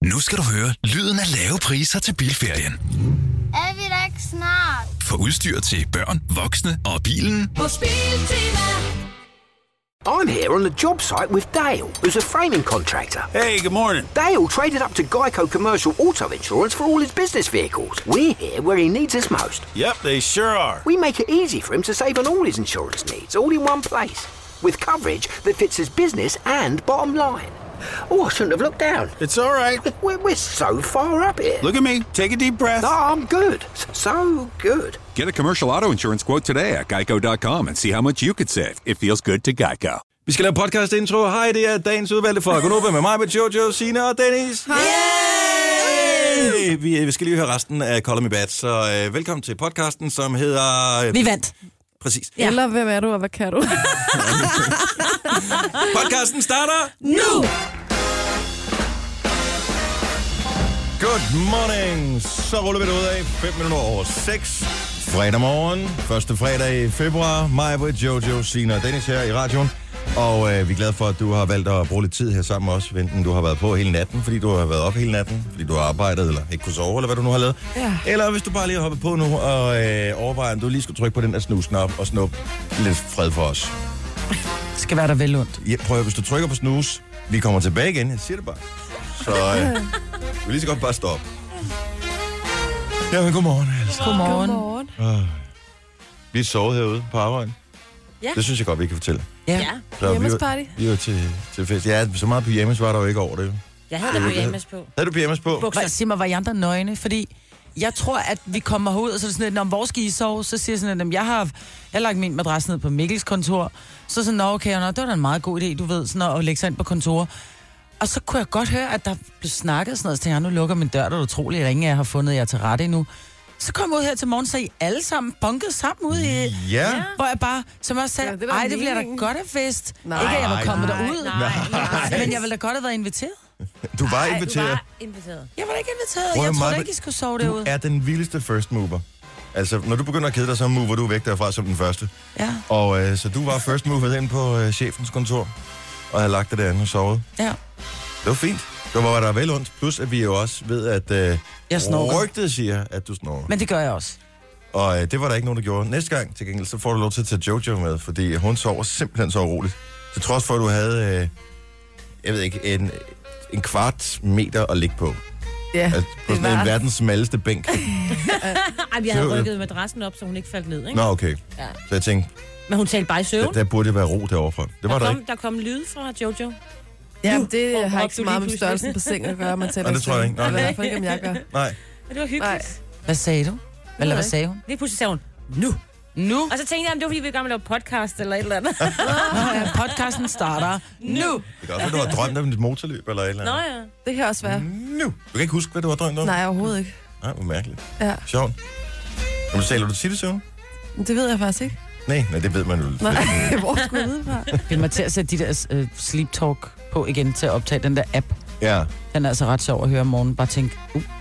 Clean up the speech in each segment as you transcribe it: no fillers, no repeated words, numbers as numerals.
Nu skal du høre lyden af lave priser til bilferien. Er vi der ikke snart? For udstyr til børn, voksne og bilen. Hos Biltema. I'm here on the job site with Dale, who's a framing contractor. Hey, good morning. Dale traded up to Geico Commercial Auto Insurance for all his business vehicles. We're here where he needs us most. Yep, they sure are. We make it easy for him to save on all his insurance needs, all in one place. With coverage that fits his business and bottom line. Oh, I shouldn't have looked down. It's all right. We're so far up here. Look at me. Take a deep breath. No, I'm good. So good. Get a commercial auto insurance quote today at geico.com and see how much you could save. It feels good to Geico. Vi skal lave podcast intro. Hej, det er dagens udvalgte fra Gonova med mig, med Jojo, Signe og Dennis. Hej! Vi skal lige høre resten af Call Me Bad, så velkommen til podcasten, som hedder... Vi vandt. Præcis. Ja. Eller hvem er du, og hvad kan du? Podcasten starter nu! Good morning. Så ruller vi det ud af 5 minutter over 6. Fredag morgen, første fredag i februar. Mig, Jojo, Signe og Dennis her i radioen. Og vi er glade for, at du har valgt at bruge lidt tid her sammen med os. Enten du har været på hele natten, fordi du har været op hele natten, fordi du har arbejdet, eller ikke kunne sove, eller hvad du nu har lavet. Ja. Eller hvis du bare lige har hoppet på nu og overvejer, at du lige skal trykke på den der snus-knap og snuppe lidt fred for os. Det skal være der vel ondt. Ja, prøv at, hvis du trykker på snus, vi kommer tilbage igen. Jeg siger det bare. Så vi lige så godt bare stoppe. Ja, men godmorgen altså. Godmorgen. Vi er sovet herude på arbejde. Ja. Det synes jeg godt, vi kan fortælle. Ja. Hjemmesparty. Vi var til fest. Ja, så meget pyjamas var der jo ikke over det. Jeg havde da pyjamas på. Havde du pyjamas på? Sig mig, var I andre nøgne? Fordi jeg tror, at vi kommer herud, og så er det sådan lidt, når hvor skal I sove? Så siger jeg sådan, at jeg har lagt min madras ned på Mikkels kontor. Så sådan, okay, det var da en meget god idé, du ved, sådan at lægge sig ind på kontor. Og så kunne jeg godt høre, at der blev snakket sådan noget, så tænkte jeg, nu lukker min dør, det er utroligt, at ingen af jer har fundet jer til rette endnu. Så kom jeg ud her til morgen, så I alle sammen bunket sammen ud i... Ja. Hvor jeg bare, som jeg sagde, det bliver da godt af fest. Nej, ikke at jeg var kommet derud. Nej. Men jeg ville da godt have været inviteret. Du var inviteret. Du var inviteret. Jeg var da ikke inviteret. Jeg troede ikke, I skulle sove derude. Du er den vildeste first mover. Altså, når du begynder at kede dig, så mover du væk derfra som den første. Ja. Og så du var first mover ind på chefens kontor, og havde lagt det derinde og sovet. Ja. Det var fint. Det var der vel ondt. Plus, at vi jo også ved, at rygtet siger, at du snorker. Men det gør jeg også. Og det var der ikke nogen, der gjorde. Næste gang, til gengæld, så får du lov til at tage Jojo med, fordi hun sover simpelthen så roligt. Til trods for, at du havde, jeg ved ikke, en kvart meter at ligge på. Ja, altså, på sådan en verdens smalleste bænk. Ej, jeg havde rykket madrassen op, så hun ikke faldt ned, ikke? Nå, okay. Ja. Så jeg tænkte... Men hun talte bare i søvn. Der burde være ro derovre fra. Det var der ikke. Der kom lyd fra Jojo. Ja, det har ikke så meget med størrelsen på sengen at gøre, man taler. Nej, det tror jeg ikke. Eller i hvert fald ikke, om jeg gør. Nej. Men det var hyggeligt. Nej. Hvad sagde du? Eller hvad sagde hun? Lige pludselig sagde hun, nu. Og så tænkte jeg, om det var, fordi vi var gammel at lave podcast eller et eller andet. Podcasten starter nu. Det kan også være, du har drømt om dit motorløb eller et eller andet. Nå ja. Det kan også være. Nu. Du kan ikke huske, hvad du har drømt om? Nej, overhovedet ikke. Nej, hvor mærkeligt. Ja. Sjovt. Jamen, taler du til det søvn? Det ved jeg faktisk ikke. Nej, det ved man jo. Nej, hvor skulle jeg vide fra? Vil man til at sætte de der Sleep Talk på igen til at optage den der app? Ja. Den er altså ret sjov at høre om morgenen. Bare tænke,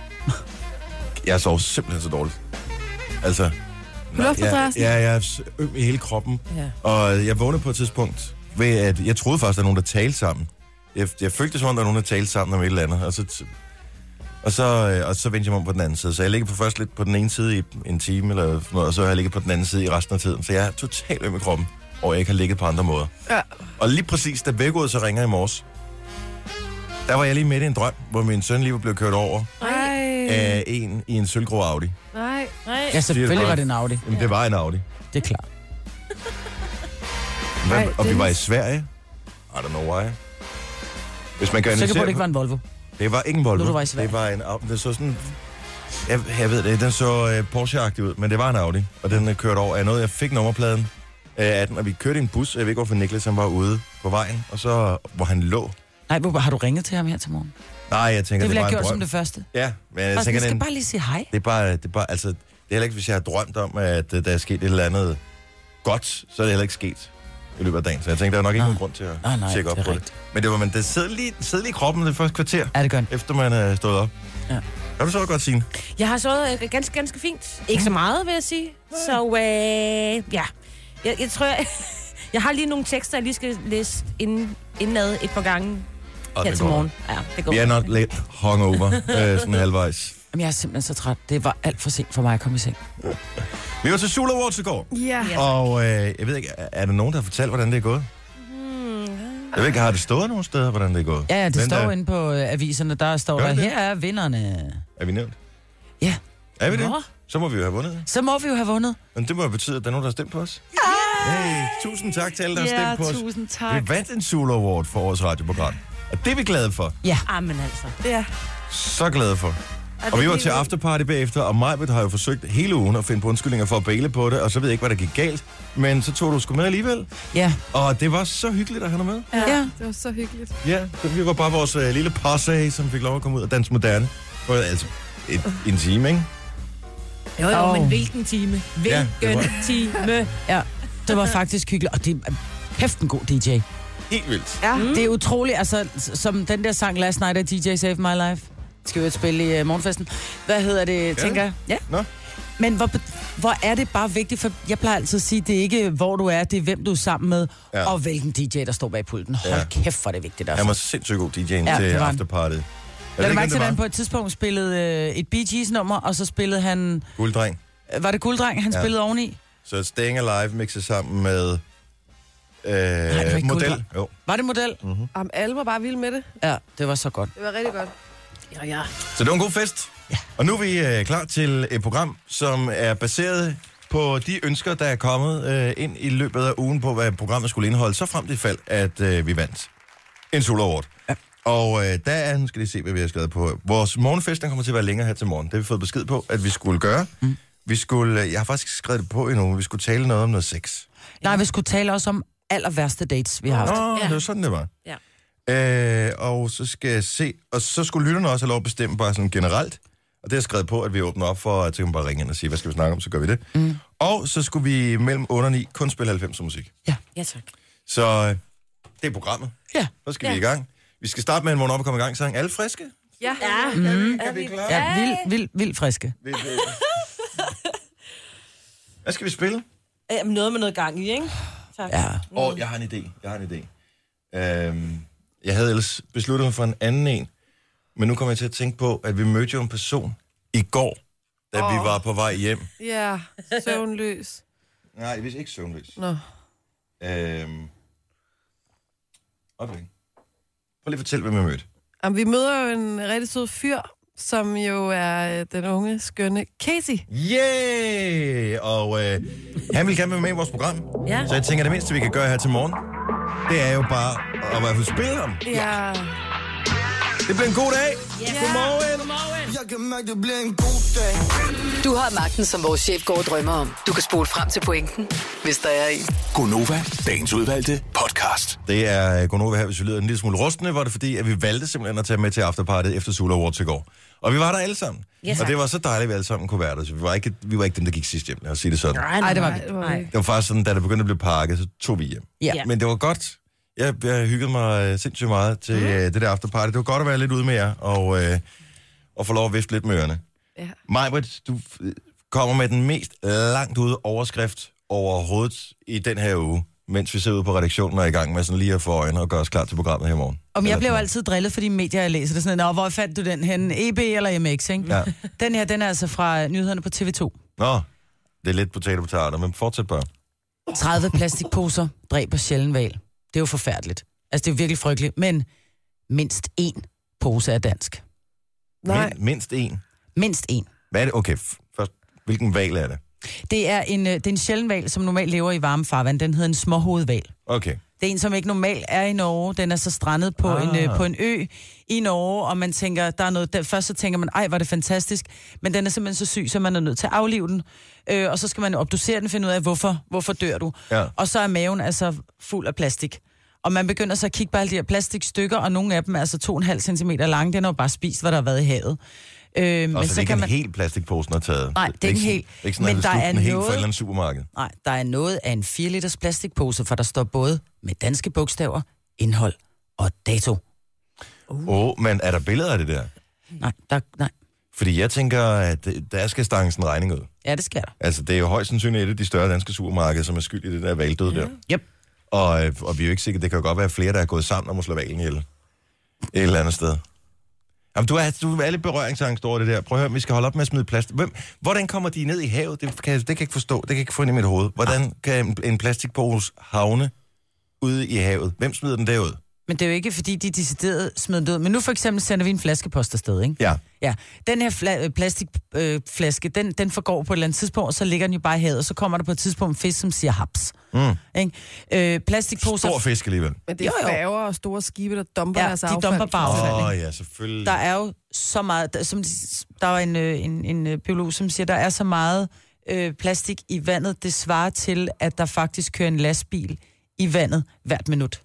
Jeg sover simpelthen så dårligt. Altså... Luftmadrassen? Ja, jeg er øm i hele kroppen. Ja. Og jeg vågnede på et tidspunkt ved, at jeg troede faktisk, at der er nogen, der talte sammen. Jeg følte det som om, der er nogen, der talte sammen om et eller andet. Og så vendte jeg mig om på den anden side. Så jeg ligger på først lidt på den ene side i en time, eller noget, og så har jeg ligget på den anden side i resten af tiden. Så jeg er totalt øm i kroppen, og jeg ikke har ligget på andre måder. Ja. Og lige præcis, da vækkeordet så ringer i morges, der var jeg lige midt i en drøm, hvor min søn lige var blevet kørt over af en i en sølvgrå Audi. Nej. Ja, selvfølgelig var det en Audi. Jamen, det var en Audi. Det er klart. Og vi var i Sverige. I don't know why. Hvis man kan sikker på, at det ikke var en Volvo. Det var ikke en Volvo. Du var i Sverige. Det var en Audi. Det så sådan... Jeg ved det, den så Porsche-agtig ud, men det var en Audi. Og den kørte over af noget. Jeg fik nummerpladen af den, og vi kørte i en bus. Jeg ved ikke, hvorfor Niklas han var ude på vejen, og så hvor han lå. Nej, har du ringet til ham her til morgen? Nej, jeg tænker, det er bare jeg en gjort drøm. Som det første. Ja, men jeg tænker... Jeg skal bare lige sige hej. Det er bare, altså... Det er heller ikke, hvis jeg har drømt om, at der er sket et eller andet godt, så er det heller ikke sket i løbet af dagen. Så jeg tænkte, der er nok ikke nogen grund til at tjekke op på det. Men det sidder lige i kroppen det første kvarter, det gør efter man er stået op. Ja. Har du så godt, Signe? Jeg har sovet ganske fint. Ikke så meget, vil jeg sige. Så ja, jeg tror, jeg har lige nogle tekster, jeg lige skal læse indad et par gange. Her til morgen. Ja, det går. Vi er nok lidt hungover, sådan halvvejs. Jamen, jeg er simpelthen så træt. Det var alt for sent for mig at komme i seng. Vi var til Sula Awards i går. Ja. Og jeg ved ikke, er der nogen, der har fortalt, hvordan det er gået? Jeg ved ikke, har det stået nogle steder, hvordan det er gået? Ja, det Den står der... inde på aviserne. Der står Gør der, det? her er vinderne. Er vi nævnt? Ja. Er vi det? Nå. Så må vi jo have vundet. Så må vi jo have vundet. Men det må jo betyde, at der er nogen, der har stemt på os. Hey, tusind tak til alle, der har stemt på os. tusind tak. Vi vandt en Sula Award for årets radioprogram. Og det er vi glade for. Ja. Amen altså. Ja. Så glade for. Og vi var til afterparty bagefter, og Majbert har jo forsøgt hele ugen at finde på undskyldninger for at bæle på det, og så ved jeg ikke, hvad der gik galt. Men så tog du sgu med alligevel. Ja. Og det var så hyggeligt at have dig med. Ja, Ja. det var så hyggeligt. Ja, så vi var bare vores lille posse, som fik lov at komme ud og danse moderne. For altså en time, ikke? Jo, men hvilken time? Ja, Hvilken det time? Ja, det var faktisk hyggeligt. Og det er kæft en god DJ. Helt vildt. Ja. Det er utroligt, altså, som den der sang Last Night af DJ Save My Life. Skal vi jo spille i morgenfesten. Hvad hedder det, tænker jeg? Ja. Nå. Men hvor er det bare vigtigt, for jeg plejer altid at sige, det er ikke, hvor du er, det er, hvem du er sammen med, og hvilken DJ, der står bag pulten. Hold kæft, for det er vigtigt. Altså. Han var sindssygt god DJ'en Ja, til det var han. afterparty. Lad du mærke til, at han på et tidspunkt spillede et Bee Gees nummer, og så spillede han... Gulddreng. Var det Gulddreng, han spillede oveni? Så Staying Alive mixet sammen med det var ikke Model. Gulddreng. Jo. Var det Model? Alle var bare vilde med det. Ja, det var så godt. Det var rigtig godt. Ja. Så det var en god fest. Ja. Og nu er vi klar til et program, som er baseret på de ønsker, der er kommet ind i løbet af ugen på, hvad programmet skulle indeholde, så frem til fald, at vi vandt en Sula Award. Ja. Og der er, nu skal lige se, hvad vi har skrevet på. Vores morgenfest, den kommer til at være længere her til morgen. Det har vi fået besked på, at vi skulle gøre. Vi skulle, jeg har faktisk skrevet det på endnu, vi skulle tale noget om noget sex. Nej, vi skulle tale også om aller værste dates, vi har haft. Nå, det var sådan, det var. Ja. Og så skal jeg se, og så skulle lytterne også have lov at bestemme bare sådan generelt. Og det er skrevet på, at vi åbner op for, at man bare ringe ind og sige, hvad skal vi snakke om, så gør vi det. Og så skulle vi mellem 8 og 9 kun spille 90'er musik. Ja. Ja, tak. Så det er programmet. Ja. Så skal vi i gang. Vi skal starte med en morgen op og komme i gang sang. Alle friske? Ja. Er vi klar? Ja, vildt friske. Hvad skal vi spille? Noget med noget gang i, ikke? Tak. Ja. Jeg har en idé. Jeg havde ellers besluttet mig for en anden en, men nu kommer jeg til at tænke på, at vi mødte jo en person i går, da vi var på vej hjem. Ja, søvnløs. Nej, jeg vidste ikke søvnløs. Nå. Okay. Prøv lige at fortælle, hvem vi mødte. Jamen, vi møder jo en rigtig sød fyr, som jo er den unge, skønne Casey. Yeah! Og han vil gerne være med i vores program. Ja. Så jeg tænker, det mindste, vi kan gøre her til morgen, det er jo bare at i hvert fald spille ham. Ja. Det bliver en god dag. Yeah. Godmorgen. Jeg kan mærke, det bliver en god dag. Du har magten, som vores chef går og drømmer om. Du kan spole frem til pointen, hvis der er en. Gonova, dagens udvalgte podcast. Det er Gonova her, hvis vi lyder en lille smule rustne, var det fordi, at vi valgte simpelthen at tage med til afterpartiet efter Sula Awards i går. Og vi var der alle sammen. Yes, og det var så dejligt, at vi alle sammen kunne være der. Så vi var ikke dem, der gik sidst hjem, lad os sige det sådan. Nej, det var vi. Det var faktisk sådan, da det begyndte at blive pakket, så tog vi hjem. Ja. Men det var godt. Jeg hyggede mig sindssygt meget til det der afterparty. Det var godt at være lidt ude med jer, og få lov at vifte lidt med ørerne. Ja. Majbert, du kommer med den mest langt ude overskrift overhovedet i den her uge, mens vi sidder ude på redaktionen og er i gang med sådan lige at få øjne og gøre os klar til programmet her i morgen. Om jeg bliver jo altid drillet for de medier, jeg læser. Det er sådan, hvor fandt du den henne? EB eller MX, ikke? Ja. Den her, den er altså fra nyhederne på TV2. Nå, det er lidt potato, men fortsæt bare. 30 plastikposer dræber sjælden hval. Det er jo forfærdeligt. Altså, det er jo virkelig frygteligt. Men mindst 1 pose er dansk. Nej. Mindst 1. Mindst 1. Hvad er det? Okay, først, hvilken hval er det? Det er en sjælden hval, som normalt lever i varme farvand. Den hedder en småhovedhval. Okay. Det er en, som ikke normalt er i Norge. Den er så strandet på, på en ø i Norge, og man tænker, der er noget... Først så tænker man, ej, var det fantastisk. Men den er simpelthen så syg, så man er nødt til at aflive den. Og så skal man obducere den, finde ud af, hvorfor dør du. Ja. Og så er maven altså fuld af plastik. Og man begynder så at kigge på alle de her plastikstykker, og nogle af dem er altså 2,5 cm lange. Den har jo bare spist, hvad der har været i havet. Men og så det er ikke kan en hel plastikpose, der er taget. Nej, det er ikke helt. Ikke sådan, Men der er den helt noget... fra et eller andet supermarked. Nej, der er noget af en 4 liters plastikpose, for der står både med danske bogstaver, indhold og dato. Men er der billeder af det der? Nej. Fordi jeg tænker, at der skal stanges en regning ud. Ja, det skal der. Altså, det er jo højst sandsynligt et af de større danske supermarkeder, som er skyld i det der hvaldød der. Yep. Og vi er jo ikke sikre, det kan jo godt være flere, der er gået sammen om at slå hvalen ihjel. Et eller andet sted. Jamen, du er lidt berøringsangst over det der. Prøv at høre, vi skal holde op med at smide plast. Hvordan kommer de ned i havet? Det kan jeg ikke forstå. Det kan jeg ikke få ind i mit hoved. Hvordan kan en plastikpose havne ude i havet? Hvem smider den derud? Men det er jo ikke, fordi de decideret smider den ud. Men nu for eksempel sender vi en flaskepost afsted, ikke? Ja. Ja. Den her plastikflaske, den forgår på et eller andet tidspunkt, og så ligger den jo bare i havet, og så kommer der på et tidspunkt en fisk, som siger haps. Ikke? Plastikposer... Stor fisk alligevel. Men det er færger og store skibe, der dumper deres affald. Ja, de dumper bare affald. Ja, selvfølgelig. Der er jo så meget... Der var en biolog, som siger, der er så meget plastik i vandet, det svarer til, at der faktisk kører en lastbil i vandet hvert minut.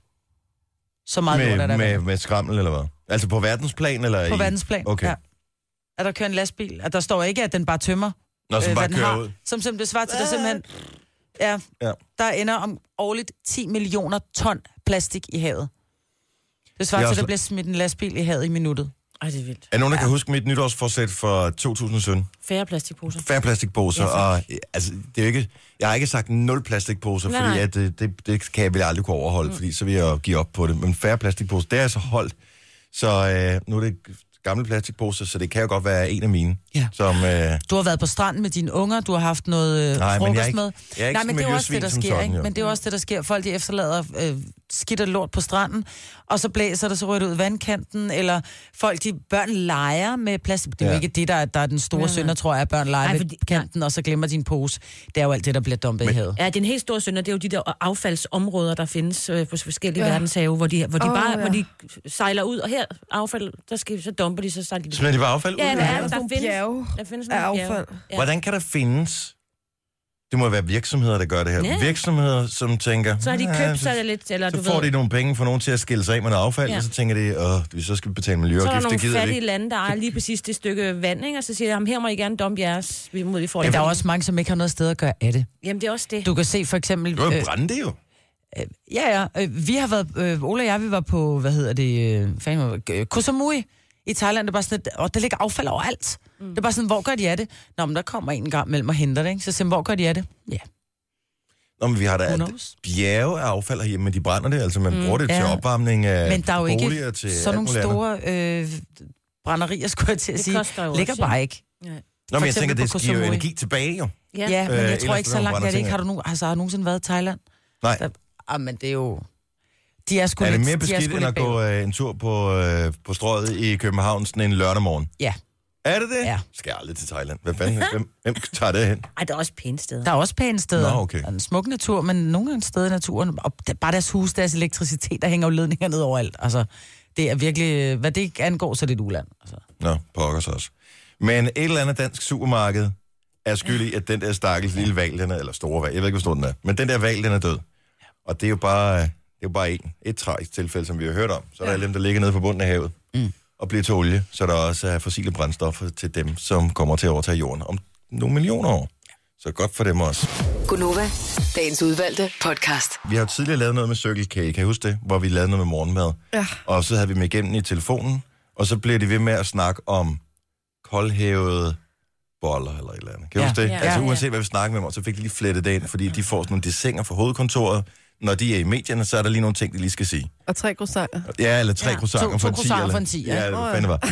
Så meget lort er der med skrammel, eller hvad? Altså på verdensplan, eller på verdensplan, okay. Ja. At der kører en lastbil. At der står ikke, at den bare tømmer, som bare kører har, ud. Som simpelthen svarer til, der simpelthen... Ja, der ender om årligt 10 millioner ton plastik i havet. Det svarer til, at der bliver smidt en lastbil i havet i minuttet. Ej, det er vildt. Er nogen, der kan huske mit nytårsforsæt for 2017? Færre plastikposer. Færre plastikposer, og altså, det er jo ikke... Jeg har ikke sagt 0 plastikposer, fordi at, det kan jeg vel aldrig kunne overholde, fordi så vil jeg give op på det. Men færre plastikposer, det er altså holdt. Så nu er det gamle plastikposer, så det kan jo godt være en af mine. Ja. Som, du har været på stranden med dine unger, du har haft noget frokost med. Nej, men det er også det, der sker, ikke? Men det er også det, der sker. Folk, de efterlader skidt og lort på stranden, og så blæser det, så ryger det ud i vandkanten, eller børn leger med plastik. Det er jo ikke det, der er den store synder, tror jeg, at børn leger ved kanten, og så glemmer din pose. Det er jo alt det, der bliver dumpet i havet. Ja, det er en helt stor synder. Det er jo de der affaldsområder, der findes på forskellige verdenshave, hvor de sejler ud, og her affald, så dumper de, så sejler de. Smider de bare affald ud? Ja, der findes nogle affald. Ja. Hvordan kan der findes... Det må være virksomheder, der gør det her. Ja. Virksomheder, som tænker... Så har de købt sig lidt, eller så får de nogle penge for nogen til at skille sig af med noget affald, og så tænker de, så skal vi betale miljøafgift. Så er der nogle fattige lande, der er lige præcis det stykke vand, ikke? Og så siger de, her må I gerne dumpe jeres. Der er også mange, som ikke har noget sted at gøre af det. Jamen, det er også det. Du kan se for eksempel... Du kan brænde det jo. Vi har været... Ole og jeg, vi var på, Koh Samui i Thailand. Det er bare sådan, og der ligger affald overalt. Det er bare sådan, hvor gør de af det? Nå, men der kommer en gang mellem og henter det, ikke? Så siger, hvor gør de af det? Ja. Nå, men vi har da bjerge af affald herhjemme, men de brænder det, altså man bruger det til opvarmning af men der er jo boliger ikke til sådan nogle store brænderier, skulle jeg til at sige. Ligger også, bare ikke. Ja. Nå, men jeg tænker, det giver jo energi tilbage, jo. Ja, men jeg tror ikke så langt, at det ikke. Har du nogensinde været i Thailand? Nej. Men det er jo... De er, er det mere beskidt, end at gå en tur på strøget i København sådan en lørdag morgen? Ja. Er det det? Ja. Skal jeg aldrig til Thailand? Hvem tager det hen? Ej, der er også pæne steder. Der er også pæne steder. Nå, okay. Der er en smuk natur, men nogle gange steder i naturen, og bare deres hus, deres elektricitet, der hænger jo ledninger ned overalt. Altså, det er virkelig, hvad det ikke angår, så det er et uland. Altså. Nå, pokkers også. Men et eller andet dansk supermarked er skyld i, at den der stakkels lille hval, eller store hval, jeg ved ikke, hvor stor den er, men den der hval, den er død. Og det er jo bare et tragisk tilfælde, som vi har hørt om. Så er der dem, der ligger nede på bunden af havet og bliver til olie, så der også er fossile brændstoffer til dem, som kommer til at overtage jorden om nogle millioner år. Så godt for dem også. Gunova, dagens udvalgte podcast. Vi har jo tidligere lavet noget med Circle K, kan I huske det? Hvor vi lavede noget med morgenmad. Ja. Og så havde vi dem igennem i telefonen, og så blev de ved med at snakke om koldhævede boller eller et eller andet. Kan I huske det? Ja. Altså uanset hvad vi snakkede med dem, så fik de lige flettet det ind, fordi de får sådan nogle desinger fra hovedkontoret. Når de er i medierne, så er der lige nogle ting, de lige skal sige. Og 3 croissanter. Ja, eller 3 croissanter for en 10. 2 croissanter for en 10, ja. Det fandme var.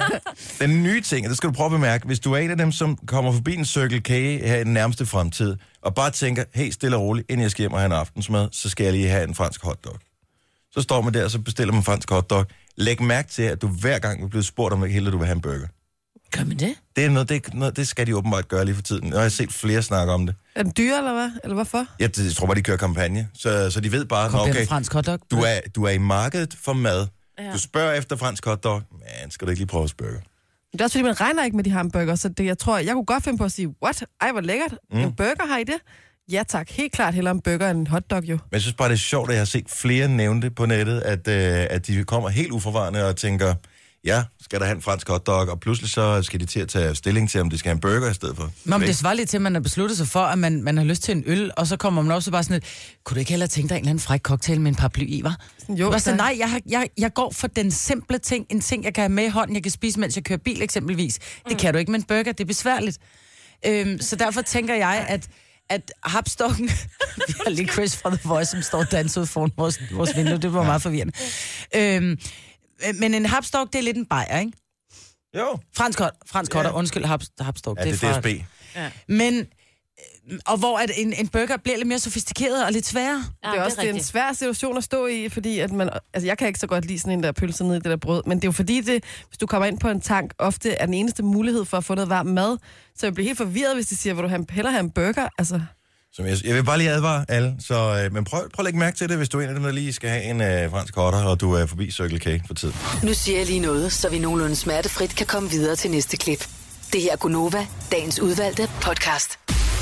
Den nye ting, det skal du prøve at bemærke, hvis du er en af dem, som kommer forbi en Circle K her i den nærmeste fremtid, og bare tænker, hey, stille og roligt, inden jeg skal hjem og have en aftensmad, så skal jeg lige have en fransk hotdog. Så står man der, og så bestiller man en fransk hotdog. Læg mærke til, at du hver gang er blevet spurgt om, hvilket du vil have en burger. Gør man det? Det er noget, det skal de åbenbart gøre lige for tiden. Jeg har set flere snakke om det. Er den dyre, eller hvad? Eller hvorfor? Jeg tror bare, de kører kampagne. Så de ved bare, okay, fransk hotdog. Du er i markedet for mad. Ja. Du spørger efter fransk hotdog. Man, skal du ikke lige prøve burger? Det er også fordi, man regner ikke med de hamburger, så det, jeg tror, jeg kunne godt finde på at sige, what? Ej, hvor lækkert. En burger, har I det? Ja tak, helt klart hellere en burger end en hotdog jo. Men jeg synes bare, det er sjovt, at jeg har set flere nævne det på nettet, at de kommer helt uforvarende og tænker, ja, skal der have en fransk hotdog, og pludselig så skal de til at tage stilling til, om de skal have en burger i stedet for. Men det svarer lidt til, at man har besluttet sig for, at man har lyst til en øl, og så kommer man også bare sådan et, kunne du ikke hellere tænke dig en eller anden fræk cocktail med en paraply i, hva'? Jo, så nej, jeg går for den simple ting, en ting, jeg kan have med i hånden, jeg kan spise, mens jeg kører bil eksempelvis. Det kan du ikke med en burger, det er besværligt. Så derfor tænker jeg, at hapstokken, vi har lige Chris fra The Voice, som står og danser ud foran vores vindue, det var meget forvirrende. Men en hapstok, det er lidt en bajer, ikke? Jo. Fransk hotter, undskyld, hapstok. Ja, det er DSB. Ja. Men, og hvor at en burger bliver lidt mere sofistikeret og lidt sværere. Ja, det er også en svær situation at stå i, fordi at man, altså jeg kan ikke så godt lide sådan en der pølse ned i det der brød, men det er jo fordi, hvis du kommer ind på en tank, ofte er den eneste mulighed for at få noget varm mad, så jeg bliver helt forvirret, hvis de siger, hvor du hellere have en burger, altså. Jeg vil bare lige advare alle, så, men prøv at lægge mærke til det, hvis du er en af dem, der lige skal have en fransk hotter, og du er forbi Circle K for tiden. Nu siger jeg lige noget, så vi nogenlunde smertefrit kan komme videre til næste klip. Det her er Gunova, dagens udvalgte podcast.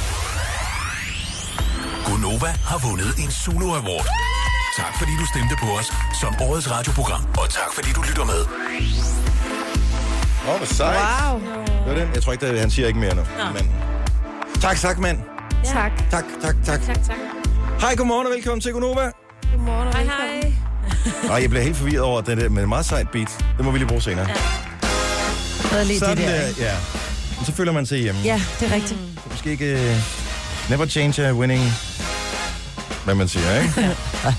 Gunova har vundet en Zulu Award. Tak fordi du stemte på os som årets radioprogram, og tak fordi du lytter med. Hvor sejt. Wow. Det var den. Jeg tror ikke, han siger ikke mere nu. Men... Tak, mand. Ja. Tak. Tak. Hej, godmorgen og velkommen til Gunova. Godmorgen og velkommen. Hej. Jeg bliver helt forvirret over det der med et meget sejt beat. Det må vi lige bruge senere. Sådan der, ja. Men så føler man sig hjemme. Ja, det er rigtigt. Så måske ikke... never change a winning... hvad man siger, ikke?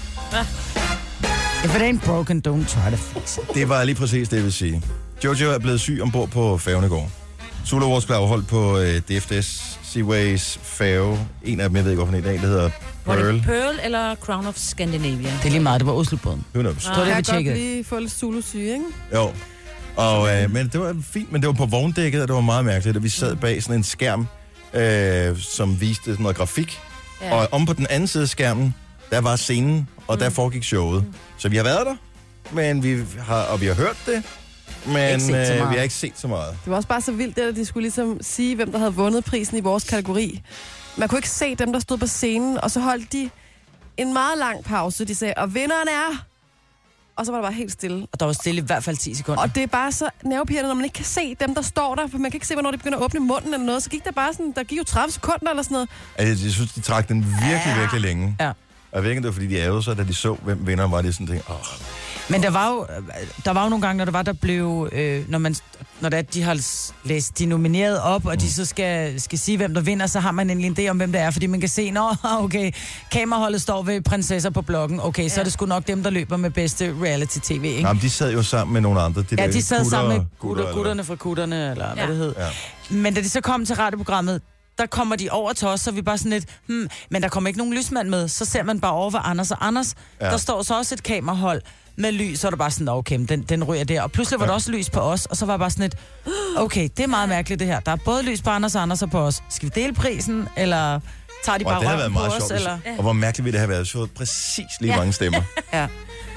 If it ain't broken, don't try to fix it. Det var lige præcis det, jeg vil sige. Jojo er blevet syg ombord på færgen i går. Zulu Awards blev afholdt på DFDS Seaways færge. En af dem, jeg ved ikke, hvorfor i dag, det hedder Pearl. Var det Pearl eller Crown of Scandinavia? Det er lige meget, det var Oslobåden. 100%. Det var det, vi tjekkede. Jeg kan godt lige få lidt Zulu-syge, ikke? Jo. Og, men det var fint, men det var på vogndækket, og det var meget mærkeligt, at vi sad bag sådan en skærm, som viste sådan noget grafik. Ja. Og om på den anden side af skærmen, der var scenen, og der foregik showet. Så vi har været der, men vi har hørt det, men vi har ikke set så meget. Det var også bare så vildt, det, at de skulle ligesom sige, hvem der havde vundet prisen i vores kategori. Man kunne ikke se dem, der stod på scenen, og så holdt de en meget lang pause. De sagde, og vinderen er... Og så var der bare helt stille. Og der var stille i hvert fald 10 sekunder. Og det er bare så nervepirrende, når man ikke kan se dem, der står der, for man kan ikke se, hvornår de begynder at åbne munden eller noget. Så gik der bare sådan, der gik jo 30 sekunder eller sådan noget. Altså, jeg synes, de trak den virkelig længe. Ja. Og jeg ved ikke, det var, fordi de ærgede sig, da de så, hvem vinderen var, de sådan ting. Men der var jo nogle gange, når der blev, når de har læst de nomineret op, og de så skal sige, hvem der vinder, så har man endelig en idé om, hvem det er, fordi man kan se, okay, kameraholdet står ved prinsesser på bloggen, okay, så er det sgu nok dem, der løber med bedste reality-tv, ikke? Jamen, de sad jo sammen med nogle andre. De sad sammen med gutterne fra gutterne, eller hvad det hed. Ja. Men da de så kom til radioprogrammet, der kommer de over til os, så vi bare sådan lidt, men der kommer ikke nogen lysmand med, så ser man bare over ved Anders og Anders. Ja. Der står så også et kamerahold med lys, så er der bare sådan, okay, den ryger der. Og pludselig var der også lys på os, og så var bare sådan et, okay, det er meget mærkeligt det her. Der er både lys på Anders og Anders og på os. Skal vi dele prisen, eller tager de bare røven på os? Eller? Og hvor mærkeligt ville det have været, så præcis lige mange stemmer. Ja.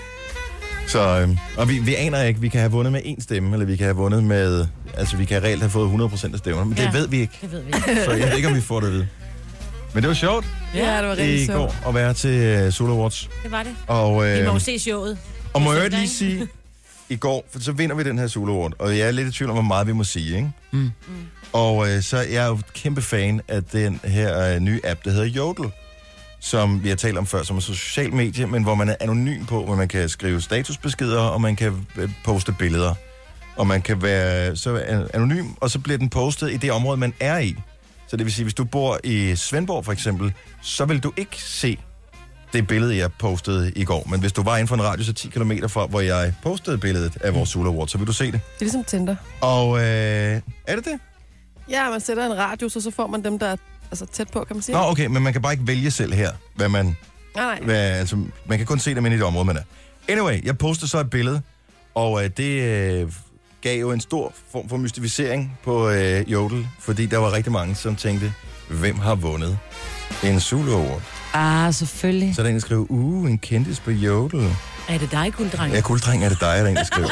Så, og vi aner ikke, vi kan have vundet med 1 stemme, eller vi kan have vundet med, altså vi kan reelt have fået 100% af stemmerne, men det ved vi ikke. Det ved vi ikke. Så jeg ved ikke, om vi får det at vide. Men det var sjovt. Ja, det var rigtig sjovt. I går at være til Zulu Awards. Det var det. Og, vi må jo se showet. Og må jeg lige sige, i går, for så vinder vi den her Zulu Award, og jeg er lidt i tvivl om, hvor meget vi må sige, ikke? Og så jeg er jo kæmpe fan af den her nye app, der hedder Jodel, som vi har talt om før, som er social medie, men hvor man er anonym på, hvor man kan skrive statusbeskeder, og man kan poste billeder. Og man kan være så anonym, og så bliver den postet i det område, man er i. Så det vil sige, hvis du bor i Svendborg for eksempel, så vil du ikke se det billede, jeg postede i går. Men hvis du var inden for en radius af 10 km fra, hvor jeg postede billedet af vores Zulu Award, så vil du se det. Det er ligesom Tinder. Og er det det? Ja, man sætter en radius, og så får man dem, der er altså, tæt på, kan man sige. Nå, okay, men man kan bare ikke vælge selv her, hvad man... Nej. Altså, man kan kun se dem inde i det område, man er. Anyway, jeg postede så et billede, og det gav jo en stor form for mystificering på Jodel, fordi der var rigtig mange, som tænkte, hvem har vundet en Zulu Award? Selvfølgelig. Så der er en, der skriver, en kendis på Jodel. Er det dig, Gulddreng? Ja, Gulddreng er det dig, der er en, der skriver.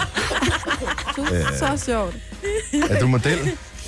Så sjovt. Er du model?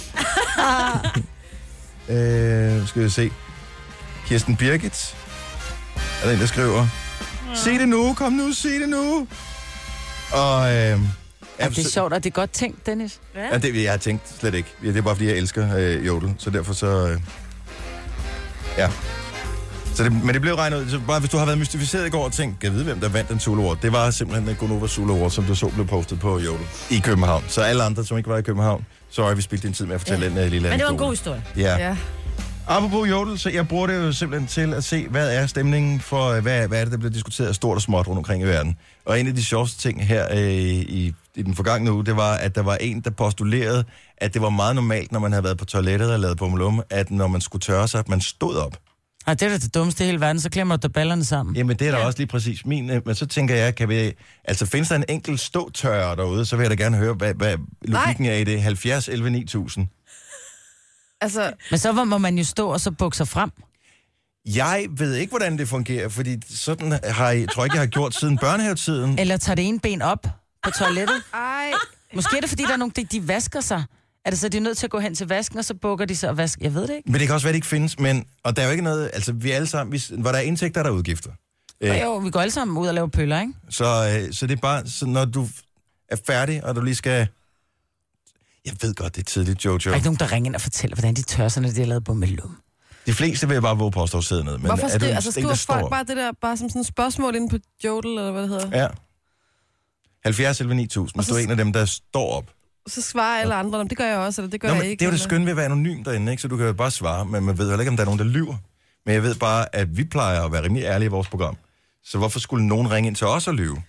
Skal vi se. Kirsten Birgit. Er der en, der skriver, se det nu, kom nu, se det nu. Og... det er sjovt, og det er godt tænkt, Dennis. Ja, det jeg har tænkt slet ikke. Det er bare, fordi jeg elsker Jodel, så derfor så... ja. Men det blev regnet ud. Så bare hvis du har været mystificeret i går og tænkt, kan jeg vide, hvem der vandt den Zulu Award? Det var simpelthen Gunova Zulu Award, som du så blev postet på Jodel i København. Så alle andre, som ikke var i København, sorry, vi spildte din tid med at fortælle den lille anekdote. Men det var en god historie. Ja. Apropos jodel, så jeg bruger det jo simpelthen til at se, hvad er stemningen for, hvad er det, der bliver diskuteret stort og småt rundt omkring i verden. Og en af de sjoveste ting her i den forgangne uge, det var, at der var en, der postulerede, at det var meget normalt, når man havde været på toilettet og lavet bummelum, at når man skulle tørre sig, at man stod op. Ej, det er det dummeste i hele verden, så klemmer du ballerne sammen. Jamen, det er da også lige præcis min. Men så tænker jeg, findes der en enkelt ståtørrer derude, så vil jeg da gerne høre, hvad logikken er i det. 70, 11, 9000. Altså... Men så må man jo stå og så bukke sig frem. Jeg ved ikke, hvordan det fungerer, fordi sådan tror jeg ikke, jeg har gjort siden børnehavetiden. Eller tager det ene ben op på toilettet. Ej. Måske er det, fordi der er nogle, de vasker sig. Er det så, de er nødt til at gå hen til vasken, og så bukker de sig og vasker? Jeg ved det ikke. Men det kan også være, det ikke findes, og der er jo ikke noget... Altså, vi alle sammen... Hvor der er indtægter, der er udgifter. Jo, vi går alle sammen ud og laver pøller, ikke? Så det er bare... Så når du er færdig, og du lige skal... Jeg ved godt, det er tidligt, Jojo. Der er ikke nogen, der ringer ind og fortæller, hvordan de tør sig, når de har lavet bummelum. De fleste vil bare våge påstå sidde ned. Men hvorfor skriver folk bare det der, bare som sådan et spørgsmål inde på Jodel, eller hvad det hedder? Ja. 70 11 9000, hvis du er en af dem, der står op. Så svarer alle andre, det gør jeg også, eller det gør jeg ikke. Det er jo det skønne ved at være anonym derinde, ikke? Så du kan jo bare svare, men man ved heller ikke, om der er nogen, der lyver. Men jeg ved bare, at vi plejer at være rimelig ærlige i vores program. Så hvorfor skulle nogen ringe ind til os og lyve?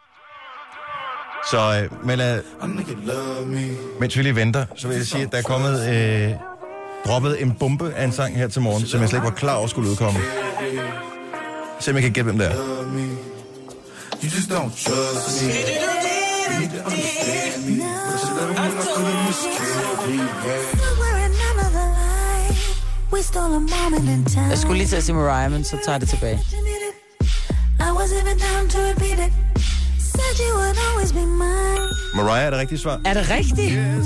Så, mens vi lige venter, så vil jeg sige, at der er kommet droppet en bombe af en sang her til morgen, som jeg slet ikke var klar over skulle udkomme. Se om jeg kan gætte, hvem det er. You just don't trust me. You need to understand me. But you let them know I couldn't miscarry me. Jeg skulle lige til at sige Mariah, men så tager det tilbage. Mariah er det rigtige svar. Er det rigtigt? Yes.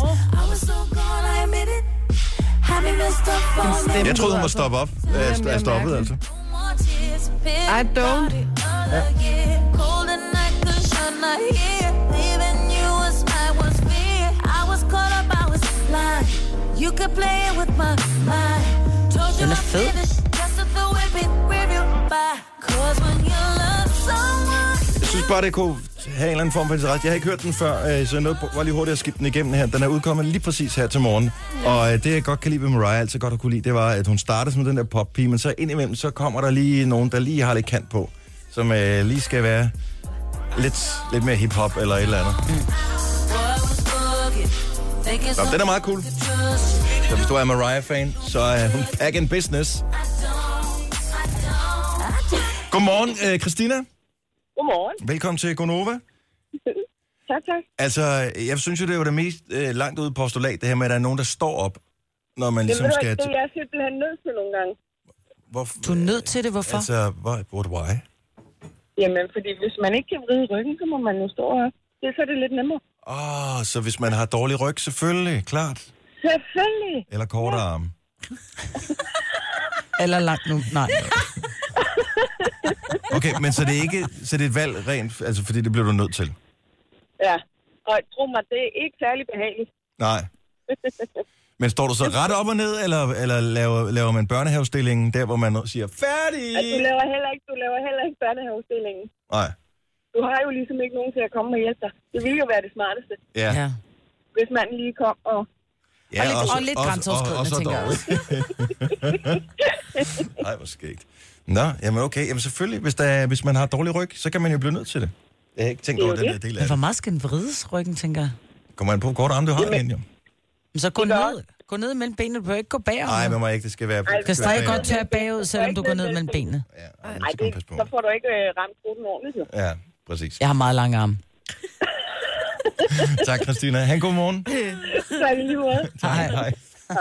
Jeg troede, hun var stoppet op. Jeg stoppede, altså. I don't. Ja. Den er fed. Jeg synes bare, det kunne have en eller anden form for interesse. Jeg har ikke hørt den før, så jeg var lige hurtigt at skifte den igennem her. Den er udkommet lige præcis her til morgen. Og det, jeg godt kan lide ved Mariah, altid godt at kunne lide, det var, at hun startede som den der poppige, men så indimellem, så kommer der lige nogen, der lige har lidt kant på, som lige skal være lidt mere hip-hop eller et eller andet. Så den er meget cool. Så hvis du er Mariah-fan, så er hun back in business. Godmorgen, Christina. Godmorgen. Velkommen til Gonova. Tak. Altså, jeg synes jo, det er jo det mest langt ude postulat, det her med, at der er nogen, der står op, når man ligesom skal... Det er jeg simpelthen nødt til nogle gange. Hvorfor? Du er nødt til det, hvorfor? Altså, why? Jamen, fordi hvis man ikke kan vride ryggen, så må man jo stå op. Så er det lidt nemmere. Så hvis man har dårlig ryg, selvfølgelig, klart. Selvfølgelig. Eller korte arme. Eller langt nu, nej. Okay, men så det er ikke så det er et valg rent, altså fordi det bliver du nødt til? Ja, og tro mig, det er ikke særlig behageligt. Nej. Men står du så ret op og ned, eller laver man børnehavestillingen der, hvor man siger, færdig? Altså, du laver heller ikke børnehavestillingen. Nej. Du har jo ligesom ikke nogen til at komme og hjælpe dig. Det ville jo være det smarteste. Ja. Hvis man lige kom og... Ja, og lidt grænseoverskridende, tænker jeg også. Nej, hvor skægt. Nå, jamen okay. Jamen selvfølgelig, hvis man har dårlig ryg, så kan man jo blive nødt til det. Jeg har ikke tænkt over den der del af det. Hvor meget skal den vrides, ryggen, tænker jeg? Kommer man på, hvor kort arm du har igen, jo? Så gå ned mellem benene, du behøver ikke gå bagom. Nej, man må ikke, det skal være... Du kan stadig godt tørre bagud, selvom du går ned mellem benene. Nej, så får du ikke ramt ruten ordentligt, jo. Ja, præcis. Jeg har meget lange arme. Tak, Christina. Ha' en god morgen. Tak i lige måde. Hej.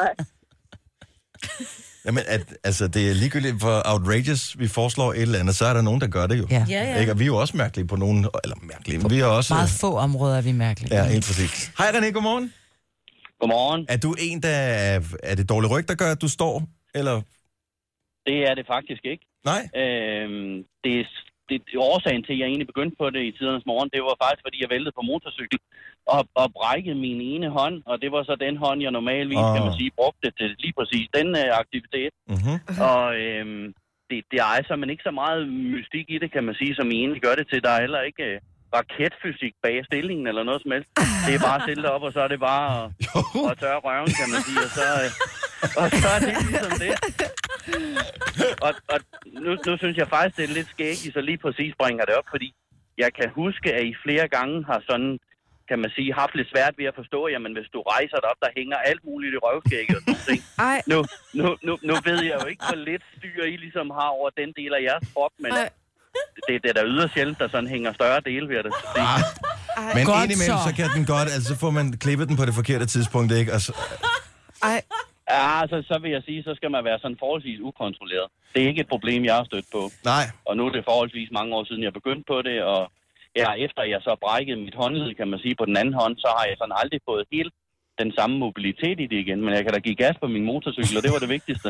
Jamen, altså, det er ligegyldigt for outrageous, vi foreslår et eller andet, så er der nogen, der gør det jo. Ja. Ikke? Og vi er jo også mærkelige på nogen, eller mærkelige, vi er også... Meget få områder er vi mærkelige. Ja, helt præcis. Hej René, godmorgen. Godmorgen. Er du en, der er det dårlig ryg, der gør, at du står, eller? Det er det faktisk ikke. Nej? Det årsagen til, at jeg egentlig begyndte på det i tidernes morgen, det var faktisk, fordi jeg væltede på motorcykel og brækkede min ene hånd, og det var så den hånd, jeg normalvis, kan man sige, brugte til lige præcis den aktivitet. Mm-hmm. Og det er simpelthen ikke så meget mystik i det, kan man sige, som I egentlig gør det til. Der er heller ikke raketfysik bag stillingen eller noget som helst. Det er bare at stille det op, og så er det bare at tørre røven, kan man sige, og så Og så er det ligesom det. Og nu synes jeg faktisk, det er lidt skægt, så lige præcis bringer det op, fordi jeg kan huske, at I flere gange har sådan, kan man sige, haft lidt svært ved at forstå, jamen hvis du rejser dig op, der hænger alt muligt i røvskægget og sådan ting. Nu ved jeg jo ikke, hvor lidt styr I ligesom har over den del af jeres krop, men det er da yderst sjældent, der sådan hænger større dele ved det. Men indimellem, så kan den godt, altså får man klippet den på det forkerte tidspunkt, ikke? Altså... Ja, så vil jeg sige, så skal man være sådan forholdsvis ukontrolleret. Det er ikke et problem, jeg har stødt på. Nej. Og nu er det forholdsvis mange år siden, jeg begyndte på det, og efter jeg så brækkede mit håndled, kan man sige, på den anden hånd, så har jeg sådan aldrig fået helt den samme mobilitet i det igen. Men jeg kan da give gas på min motorcykel, og det var det vigtigste.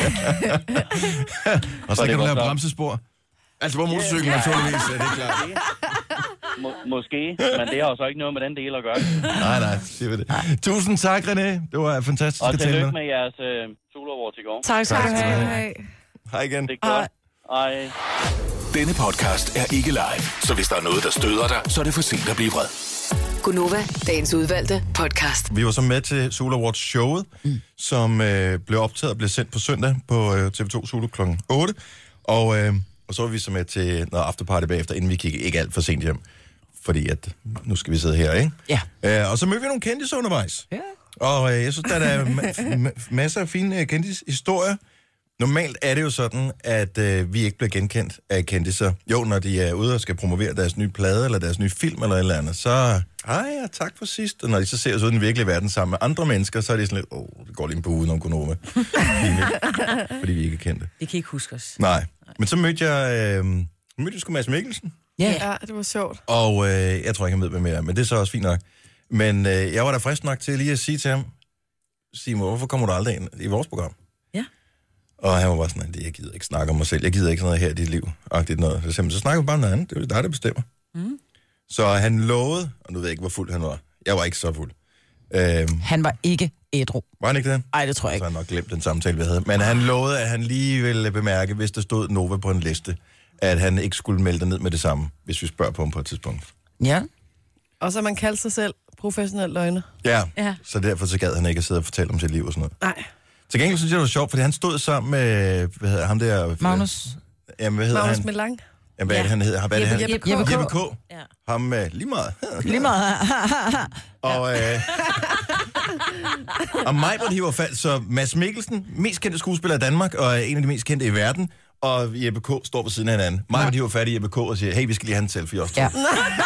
Og så kan du lave bremsespor. Altså på motorcyklen, naturligvis, er det klart. Måske, men det har jo så ikke noget med den del at gøre. Nej, siger vi det. Tusind tak, René. Det var fantastisk at tale med. Og tillykke med jeres solo-award til går. Tak skal du have. Hej igen. Det er godt. Hej. Denne podcast er ikke live, så hvis der er noget, der støder dig, så er det for sent at blive vred. Gunova, dagens udvalgte podcast. Vi var så med til Solo Awards showet, som blev optaget og blev sendt på søndag på TV2 Zulu kl. 8. Og så var vi så med til noget afterparty bagefter, inden vi kiggede ikke alt for sent hjem. Fordi at nu skal vi sidde her, ikke? Ja. Og så mødte vi nogle kendte undervejs. Ja. Og jeg synes, der er masser af fine kendte historier. Normalt er det jo sådan, at vi ikke bliver genkendt af kendisser. Jo, når de er ude og skal promovere deres nye plade, eller deres nye film, eller et eller andet, så ja, tak for sidst. Og når de så ser os ud i den virkelige verden sammen med andre mennesker, så er det sådan lidt, det går lige en ude om Gunova. Fordi vi ikke er kendte. Det kan ikke huske os. Nej. Men så mødte jeg sgu Mads Mikkelsen. Ja, det var sjovt. Og jeg tror ikke, han ved, hvad mere, men det er så også fint nok. Men jeg var da frisk nok til lige at sige til ham, Simon, hvorfor kommer du aldrig ind i vores program? Ja. Og han var bare sådan, jeg gider ikke snakke om mig selv, jeg gider ikke sådan noget her i dit liv. Noget. Så snakker vi bare om noget andet, det er dig, der bestemmer. Mm. Så han lovede, og nu ved jeg ikke, hvor fuld han var. Jeg var ikke så fuld. Han var ikke ædru. Var han ikke det? Nej, det tror jeg ikke. Så har han nok glemt den samtale, vi havde. Men han lovede, at han lige ville bemærke, hvis der stod Nova på en liste, at han ikke skulle melde ned med det samme, hvis vi spørger på ham på et tidspunkt. Ja. Og så man kalder sig selv professionel løgner. Ja, så derfor så gad han ikke at sidde og fortælle om sit liv og sådan noget. Nej. Til gengæld synes jeg, det var sjovt, fordi han stod sammen med, hvad hedder ham der? Magnus. Jamen, hvad hedder Magnus han? Melang. Jamen, hvad er det, han hedder? Hvad er det, han? Jeppe K. Ja. Ham lige meget. Lige meget. Og mig var hiver fald, så Mads Mikkelsen, mest kendte skuespiller i Danmark, og en af de mest kendte i verden, og Jeppe K. står på siden af hinanden. Mig var hiver fat i Jeppe K. og siger, hey, vi skal lige have en selfie også. Ja.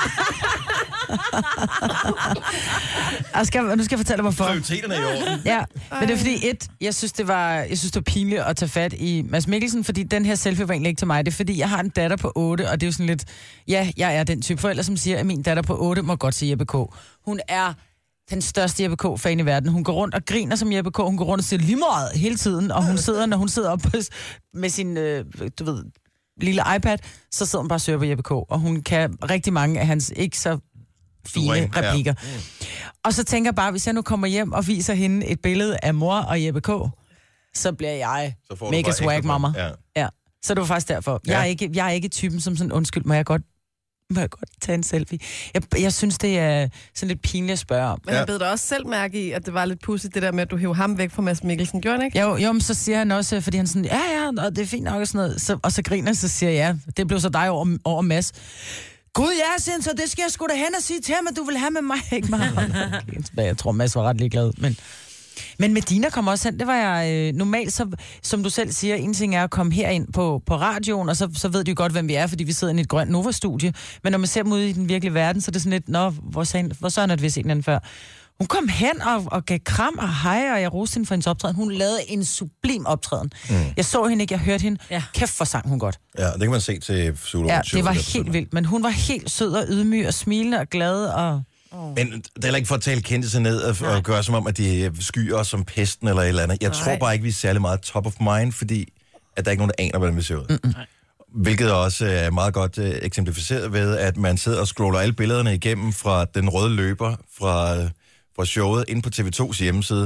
Nu skal jeg fortælle dig, hvorfor. Prioriteterne i orden. Ja, men det er fordi, jeg synes, det var pinligt at tage fat i Mads Mikkelsen, fordi den her selfie var egentlig ikke til mig. Det er fordi, jeg har en datter på 8, og det er jo sådan lidt, ja, jeg er den type forælder, som siger, at min datter på 8 må godt se Jeppe K. Hun er den største Jeppe K-fan i verden. Hun går rundt og griner som Jeppe K. Hun går rundt og siger lige meget hele tiden, og når hun sidder op med sin, lille iPad, så sidder hun bare og søger på Jeppe K. Og hun kan rigtig mange af hans ikke så fine replikker. Ja. Og så tænker jeg bare, hvis jeg nu kommer hjem og viser hende et billede af mor og Jeppe K., så bliver jeg mega swag mamma. Ja. Så det var faktisk derfor. Ja. Jeg er ikke typen som sådan, undskyld, må jeg godt tage en selfie? Jeg synes, det er sådan lidt pinligt at spørge om. Men jeg bed dig også selv mærke i, at det var lidt pudsigt, det der med, at du hævde ham væk fra Mads Mikkelsen. Gjorde han ikke? Jo, men så siger han også, fordi han sådan, ja, og det er fint nok og sådan noget. Og så griner så siger jeg, det blev så dig over Mads. Gud, ja, siger han, så det skal jeg sgu da hen og sige til ham, at du vil have med mig. Ikke meget. Jeg tror, Mads var ret ligeglad, men Medina kom også hen. Det var jeg normalt, så, som du selv siger, en ting er at komme herind på radioen, og så ved de jo godt, hvem vi er, fordi vi sidder i et grønt Nova-studie. Men når man ser dem ude i den virkelige verden, så er det sådan lidt, hvor så er vi set den før. Hun kom hen og gav kram og hej, og jeg roste hende for hendes optræden. Hun lavede en sublim optræden. Jeg så hende ikke, jeg hørte hende. Ja. Kæft, hvor sang hun godt. Ja, det kan man se til Zulu. Ja, det var helt vildt, men hun var helt sød og ydmyg og smilende og glad og... Men det er heller ikke for at tale kendte sig ned og gøre som om, at de skyer os som pesten eller et eller andet. Jeg tror bare ikke, vi er særlig meget top of mind, fordi at der er ikke nogen, der aner, hvordan vi ser ud. Hvilket også er meget godt eksemplificeret ved, at man sidder og scroller alle billederne igennem fra den røde løber fra showet ind på TV2's hjemmeside,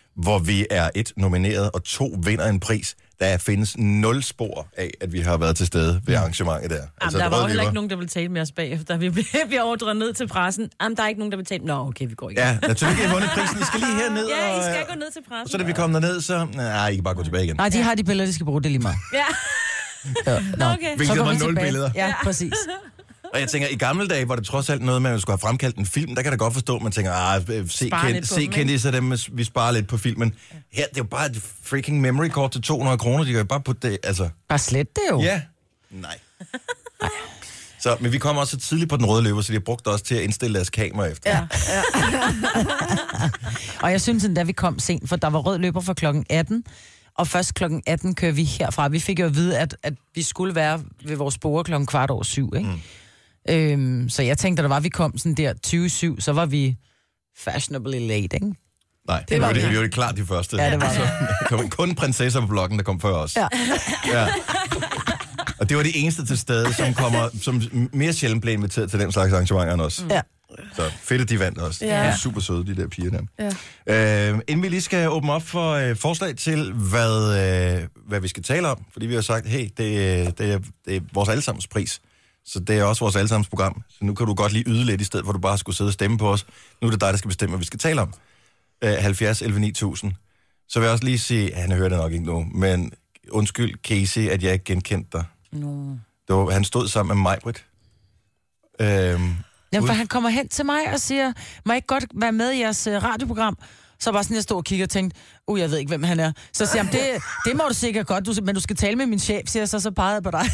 hvor vi er 1 nomineret og 2 vinder en pris. Der findes 0 spor af, at vi har været til stede ved arrangementet der. Altså, der var jo heller ikke nogen, der ville tale med os bagefter. Vi bliver ordret ned til pressen. Der er ikke nogen, der vil tale. Nå, okay, vi går igen. Ja, naturligvis har vundet prisen. I skal lige herned. Ja, I skal gå ned til pressen. Og så da vi kommer derned, så... Nej, I kan bare gå tilbage igen. Nej, de har de billeder, de skal bruge det lige meget. Ja. Nå, okay. Hvilket var 0 billeder. Ja, præcis. Og jeg tænker, i gamle dage, hvor det trods alt noget med, at man skulle have fremkaldt en film, der kan jeg da godt forstå, at man tænker, se kendte dem, vi sparer lidt på filmen. Her, det er jo bare et freaking memory card til 200 kroner, de kan jo bare putte det, altså... Bare slet det jo. Ja. Nej. Så, men vi kommer også så tidligt på den røde løber, så de har brugt også til at indstille deres kamera efter. Ja. Og jeg synes, da vi kom sent, for der var rød løber fra klokken 18, og først klokken 18 kører vi herfra. Vi fik jo at vide, at vi skulle være ved vores borde klokken 7:15, ikke? Så jeg tænkte, at vi kom sådan der 20:07, så var vi fashionably late, ikke? Nej, det var det klart de første. Ja, det var det. Kom kun prinsesser på bloggen, der kom før os. Ja. Og det var de eneste til stede, som mere sjældent blev inviteret til den slags arrangementer end os. Ja. Så fedt, at de vandt også. Ja. De er super søde, de der piger der. Ja. Inden vi lige skal åbne op for forslag til, hvad vi skal tale om, fordi vi har sagt, hey, det er vores allesammens pris. Så det er også vores allesammens program. Så nu kan du godt lige yde lidt, i stedet for at du bare skulle sidde og stemme på os. Nu er det dig, der skal bestemme, hvad vi skal tale om. 70 11 9000. Så vil jeg også lige sige, han hører det nok ikke nu, men undskyld, Casey, at jeg ikke genkendte dig. Han stod sammen med Majbrit. Jamen, for han kommer hen til mig og siger, må jeg ikke godt være med i jeres radioprogram? Så bare sådan, jeg stod og kigger og tænkte, jeg ved ikke, hvem han er. Så siger han, det må du sikkert godt, men du skal tale med min chef, siger jeg, så pegede jeg på dig.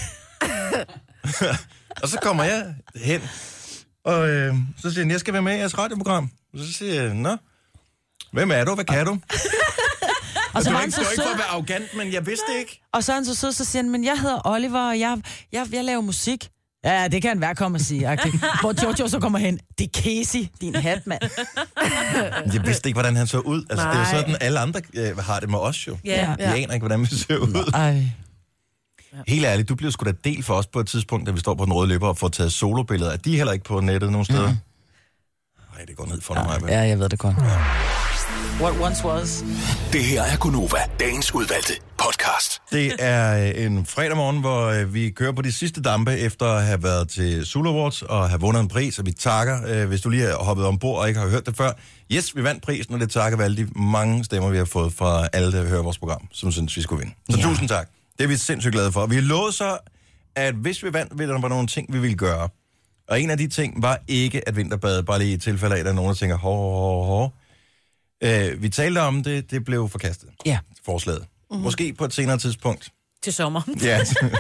Og så kommer jeg hen, og så siger han, jeg skal være med i jeres radioprogram. Og så siger jeg, nå, hvem er du, hvad kan du? Og så var han så sød. Det var ikke for at være arrogant, men jeg vidste ikke. Og så er han så sød, så siger han, men jeg hedder Oliver, og jeg laver musik. Ja, det kan han komme og sige. Hvor Jojo så kommer hen, det er Casey, din hatmand. Jeg vidste ikke, hvordan han så ud. Altså, det er jo sådan, alle andre har det med os jo. Yeah. Jeg aner ikke, hvordan vi ser ud. Ej. Helt ærligt, du bliver sgu da del for os på et tidspunkt, da vi står på den røde løber og får taget solobilleder. Er de heller ikke på nettet nogen steder? Nej, det går ned for mig. Ja, jeg ved det godt. What once was. Det her er Gunova, dagens udvalgte podcast. Det er en fredag morgen, hvor vi kører på de sidste dampe efter at have været til Zulu Awards og have vundet en pris, og vi takker, hvis du lige har hoppet ombord og ikke har hørt det før. Yes, vi vandt prisen, og det takker vi alle de mange stemmer, vi har fået fra alle, der hører vores program, som synes, vi skulle vinde. Så tusind tak. Det er vi sindssygt glade for. Vi lovede så, at hvis vi vandt, ville der være nogle ting, vi ville gøre. Og en af de ting var ikke at vinterbade, bare lige i tilfælde af, at der er nogen, der tænker, vi talte om det, det blev forkastet. Ja. Forslaget. Måske på et senere tidspunkt. Til sommer. Ja.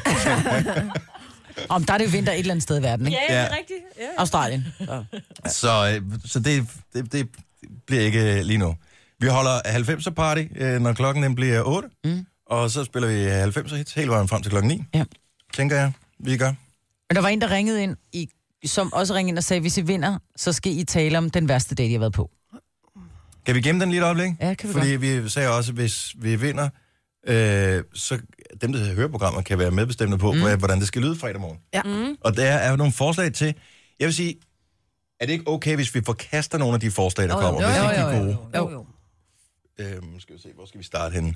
Der er det jo vinter et eller andet sted i verden, ikke? Ja, det er rigtigt. Ja. Australien. Så det bliver ikke lige nu. Vi holder 90'er party, når klokken den bliver 8. Og så spiller vi 90'er hits hele vejen frem til klokken 9. Ja. Tænker jeg, vi gør. Men der var en, der ringede ind, som også ringede ind og sagde, hvis I vinder, så skal I tale om den værste date, I har været på. Kan vi gemme den lige et øjeblik? Ja, kan vi Fordi godt. vi sagde også, at hvis vi vinder, så dem, der hører programmer, kan være medbestemmende på, hvordan det skal lyde fredag morgen. Ja. Og der er jo nogle forslag til. Jeg vil sige, er det ikke okay, hvis vi forkaster nogle af de forslag, der kommer, hvis ikke de er gode? Jo. Skal vi se, hvor skal vi starte henne?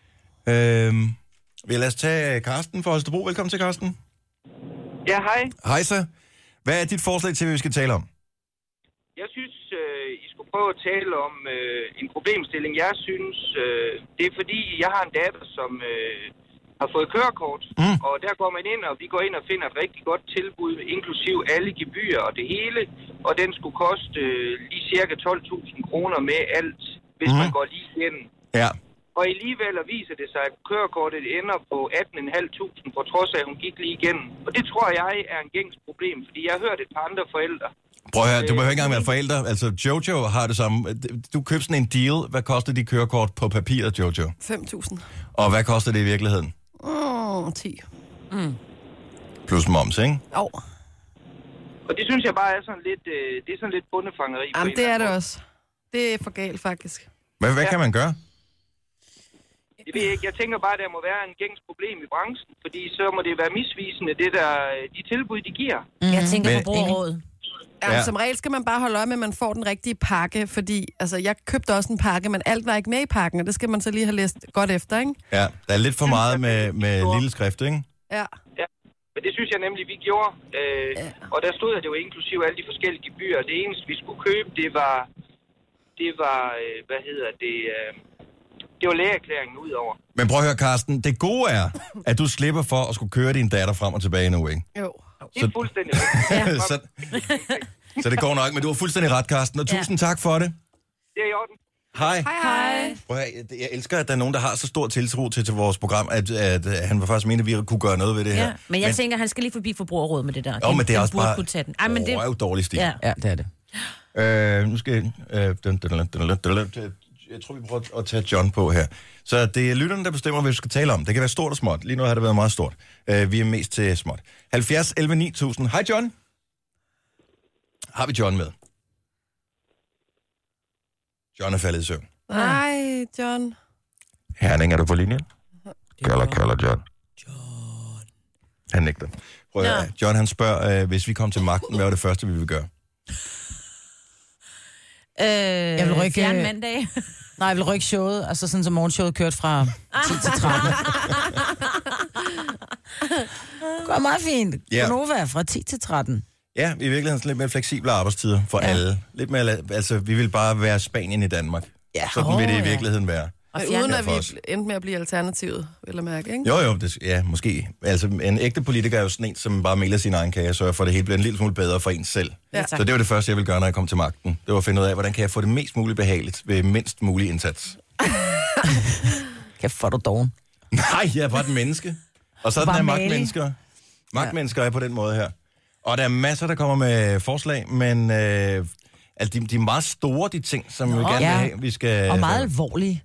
Lad os tage Karsten fra Holstebro. Velkommen til, Karsten. Ja, hej. Hej så. Hvad er dit forslag til, hvad vi skal tale om? Jeg synes, I skulle prøve at tale om en problemstilling. Jeg synes, det er fordi, jeg har en datter, som har fået kørekort. Og der går man ind, og vi går ind og finder et rigtig godt tilbud, inklusiv alle gebyrer og det hele. Og den skulle koste lige cirka 12.000 kroner med alt, hvis man går lige igennem. Ja. Og alligevel viser det sig, at kørekortet ender på 18.500, på trods af, at hun gik lige igennem. Og det tror jeg er en gængs problem, fordi jeg har hørt et par andre forældre. Prøv at høre, du behøver ikke engang være forældre. Altså, Jojo har det samme. Du købte sådan en deal. Hvad koster de kørekort på papiret, Jojo? 5.000. Og hvad koster det i virkeligheden? 10. Plus moms, ikke? Jo. Og det synes jeg bare er sådan lidt, det er sådan lidt bundefangeri. Jamen, det er det også. Det er for galt, faktisk. Hvad kan man gøre? Det ved jeg ikke. Jeg tænker bare, at der må være en gængs problem i branchen, fordi så må det være misvisende, de tilbud, de giver. Jeg tænker på brugerrådet. Ja. Som regel skal man bare holde øje med, at man får den rigtige pakke, fordi altså, jeg købte også en pakke, men alt var ikke med i pakken, og det skal man så lige have læst godt efter, ikke? Ja, der er lidt for meget med lille skrift, ikke? Ja. Men det synes jeg nemlig, vi gjorde. Og der stod, at det var inklusive alle de forskellige gebyrer. Det eneste, vi skulle købe, det var det var lægeerklæringen udover. Men prøv at høre, Carsten. Det gode er, at du slipper for at skulle køre din datter frem og tilbage nu, ikke? Jo. Det er fuldstændig så det går nok, men du har fuldstændig ret, Carsten. Og tusind tak for det. Det er i orden. Hej. Hej. Prøv at høre, jeg elsker, at der er nogen, der har så stor tiltro til vores program, at han var faktisk mente, at vi kunne gøre noget ved det her. Men jeg tænker, han skal lige forbi Forbrugerrådet med det der. Jo, men det er også bare det er jo dårlig stil. Ja, det er det. Nu skal jeg tror, vi prøver at tage John på her. Så det er lytterne, der bestemmer, hvad vi skal tale om. Det kan være stort og småt. Lige nu har det været meget stort. Vi er mest til småt. 70 11 9000. Hej, John. Har vi John med? John er faldet i søvn. Hej, John. Herning, er du på linjen? Kalder John. Han nægter. Prøv at høre. John, han spørger, hvis vi kom til magten, hvad var det første, vi ville gøre? Jeg vil rykke... Fjern mandag. Nej, jeg vil rykke showet, altså sådan som morgenshowet kørt fra 10 til 13. Det går meget fint. Gonova fra 10 til 13. Ja, i virkeligheden lidt mere fleksible arbejdstider for alle. Lidt mere, altså, vi vil bare være Spanien i Danmark. Ja. Sådan vil det i virkeligheden være. Og uden at vi endte med at blive alternativet, vil jeg mærke, ikke? Jo, måske. Altså, en ægte politiker er jo sådan en, som bare melder sin egen kage og sørger for, at det hele bliver en lille smule bedre for en selv. Ja. Så det var det første, jeg ville gøre, når jeg kom til magten. Det var at finde ud af, hvordan kan jeg få det mest muligt behageligt ved mindst mulig indsats. Kæft, får du doven. Nej, jeg er bare et menneske. Og så er den her magtmennesker. Magtmennesker er på den måde her. Og der er masser, der kommer med forslag, men altså, de er meget store, de ting, som vi gerne vil have, vi skal... Og meget alvorlige.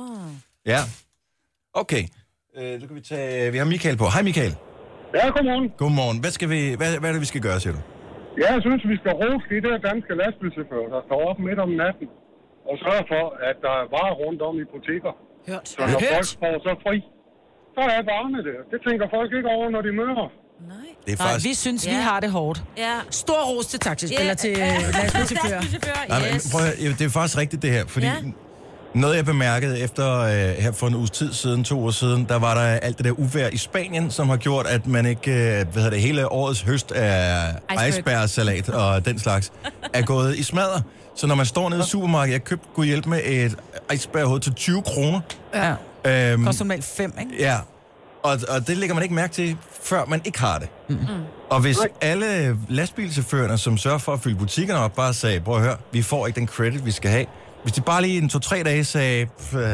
Ja. Okay. Så kan vi tage... Vi har Michael på. Hej, Michael. Ja, godmorgen. Godmorgen. Hvad er det, vi skal gøre, siger du? Ja, jeg synes, vi skal rose de der danske lastbilchauffører, der står op midt om natten og sørger for, at der er varer rundt om i butikker. Hørt. Så når folk får så fri, så er varerne det. Det tænker folk ikke over, når de møder. Det er faktisk... vi synes, vi har det hårdt. Ja. Stor ros til taxispiller til lastbilchauffører. Prøv at høre, det er faktisk rigtigt, det her, fordi... Noget, jeg bemærkede efter her for en uges tid siden, 2 uger siden, der var der alt det der uvejr i Spanien, som har gjort, at man ikke, hele årets høst af icebergsalat og den slags, er gået i smadder. Så når man står nede i supermarkedet, jeg købte kunne hjælpe med et iceberghoved til 20 kroner. Ja. Koster normalt 5, ikke? Ja. Og det lægger man ikke mærke til, før man ikke har det. Og hvis alle lastbilchaufførerne, som sørger for at fylde butikkerne op, bare sagde, prøv at høre, vi får ikke den credit, vi skal have. Hvis de bare lige 2-3 dage sagde,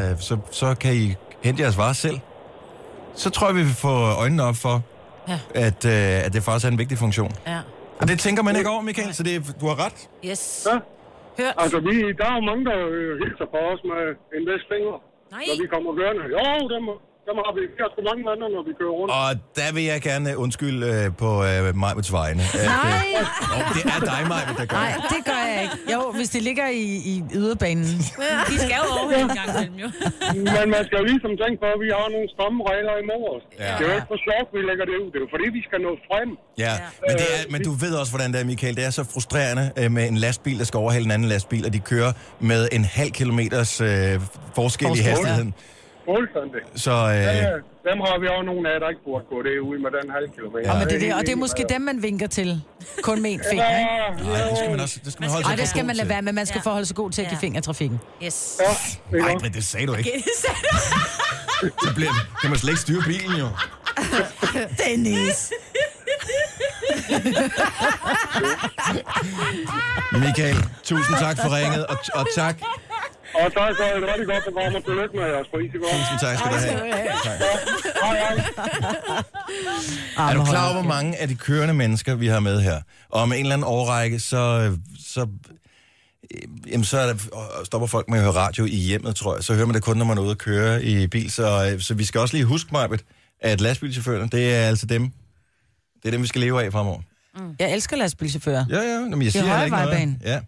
så kan I hente jeres varer selv, så tror jeg, vi vil få øjnene op for, at det faktisk er en vigtig funktion. Ja. Og det tænker man ikke over, Michael, så du har ret. Yes. Ja. Hørt. Altså, der er jo mange, der hilser på os med en vest finger, når vi kommer kørende. Jo, dem har vi sgu mange andre, når vi kører rundt. Og der vil jeg gerne undskylde på Majbets vegne. Nej! Det er dig, Majbet, der gør. Nej, det gør jeg ikke. Jo, hvis det ligger i yderbanen. De skal jo overhælde en gang imellem, jo. Men man skal jo ligesom tænke på, at vi har nogle stramme regler imod os. Ja. Det er jo ikke for sjovt, vi lægger det ud. Det er jo fordi, vi skal nå frem. Ja, men du ved også, hvordan det er, Michael. Det er så frustrerende med en lastbil, der skal overhælde en anden lastbil, og de kører med en halv kilometers forskel i hastigheden. Fuldstændig. Så, dem har vi også nogle af, der ikke burde gå derud med den halv kilometer. Ja, men det er måske dem, man vinker til. Kun med en finger, ikke? Nej, det skal man også. Det skal man holde sig det skal man lade være med. Man skal forholde sig god til at give fingertrafikken. Yes. Nej, men det sagde du ikke. Så kan man slet ikke styre bilen, jo. Dennis. Michael, tusind tak for ringet, og tak. Og tak for et rigtig godt program, og tillykke med jeres pris i går. Tusind tak skal du have. Er du klar over, hvor mange af de kørende mennesker, vi har med her? Og om en eller anden årrække, så stopper folk med at høre radio i hjemmet, tror jeg. Så hører man det kun, når man er ude at køre i bil. Så vi skal også lige huske, Majbet, at lastbilchaufførerne, det er altså dem. Det er dem, vi skal leve af fremover. Jeg elsker lastbilchauffører. Ja, men jeg siger ikke noget. Ja.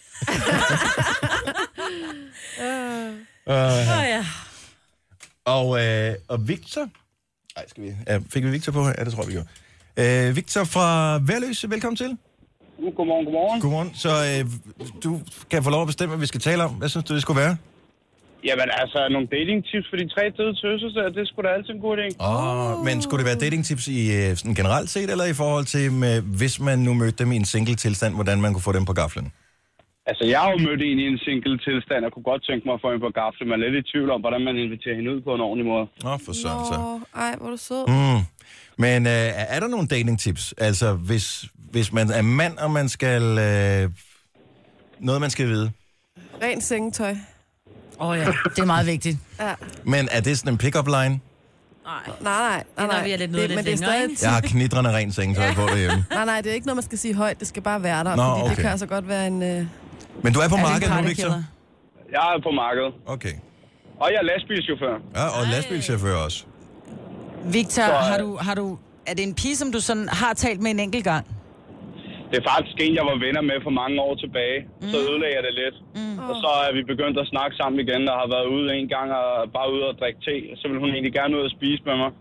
Og Victor. Nej, fik vi Victor på her? Ja, det tror vi gjorde. Victor fra Værløse, velkommen til. Godmorgen. Godmorgen. Så du kan få lov at bestemme, hvad vi skal tale om. Hvad synes du, det skulle være? Jamen altså, nogle datingtips for de 3 døde tøser, det er sgu da altid en god idé. Men skulle det være datingtips i sådan generelt set, eller i forhold til, hvis man nu mødte dem i en single tilstand, hvordan man kunne få dem på gaflen? Altså, jeg har jo mødt en i en single tilstand, og kunne godt tænke mig at få hende på gaflen, men er lidt i tvivl om, hvordan man inviterer hende ud på en ordentlig måde. For sådan så. Ej, hvor er du sød. Men er der nogle datingtips? Altså, hvis man er mand, og man skal... noget, man skal vide. Ren sengetøj. Ja, det er meget vigtigt. Ja. Men er det sådan en pick-up line? Nej. Vi er lidt noget lidt længere, ikke? Jeg har knitrende rent sengetøj på derhjemme. Nej, det er ikke noget, man skal sige højt. Det skal bare være der, Nå, fordi okay. det kan altså godt være en... Men du er på markedet nu, Victor? Jeg er på markedet. Okay. Og jeg er lastbilschauffør. Ja, og lastbilchauffør også. Victor, har du... Er det en pige, som du sådan har talt med en enkelt gang? Det er faktisk en, jeg var venner med for mange år tilbage. Så ødelagde jeg det lidt. Og så er vi begyndt at snakke sammen igen, der har været ude en gang og bare ude og drikke te. Så vil hun egentlig gerne ud og spise med mig.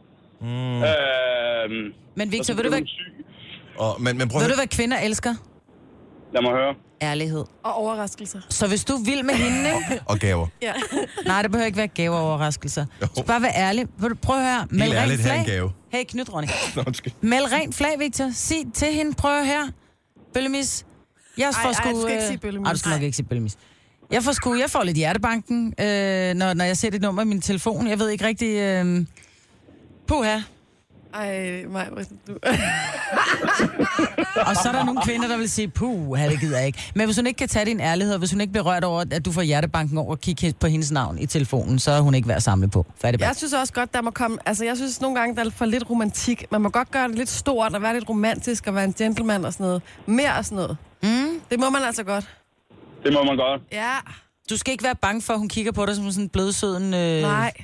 Men Victor, ved du ved du, hvad kvinder elsker? Lad mig høre. Ærlighed. Og overraskelser. Så hvis du vil med hende, ikke? Og gaver. Ja. Nej, det behøver ikke være gaver og overraskelser. Så bare være ærlig. Prøv at høre. Helt ærligt, have en gave. Hey, knyt, Ronny. Meld rent flag, Victor. Sig til hende, prøv her. Bøllemis. Jeg får du skal ikke sige bøllemis. Du skal nok ikke sige bøllemis. Jeg får lidt hjertebanken, når jeg ser dit nummer i min telefon. Jeg ved ikke rigtig... Puha. Ej, mig, du... Og så er der nogle kvinder, der vil sige, det gider jeg ikke. Men hvis hun ikke kan tage din ærlighed, hvis hun ikke bliver rørt over, at du får hjertebanken over og kigge på hendes navn i telefonen, så er hun ikke værd at samle på. Jeg synes også godt, der må komme... Altså, jeg synes nogle gange, der er for lidt romantik. Man må godt gøre det lidt stort og være lidt romantisk og være en gentleman og sådan noget. Mere og sådan noget. Det må man altså godt. Det må man godt. Ja. Du skal ikke være bange for, at hun kigger på dig som sådan en blødsøden... Nej.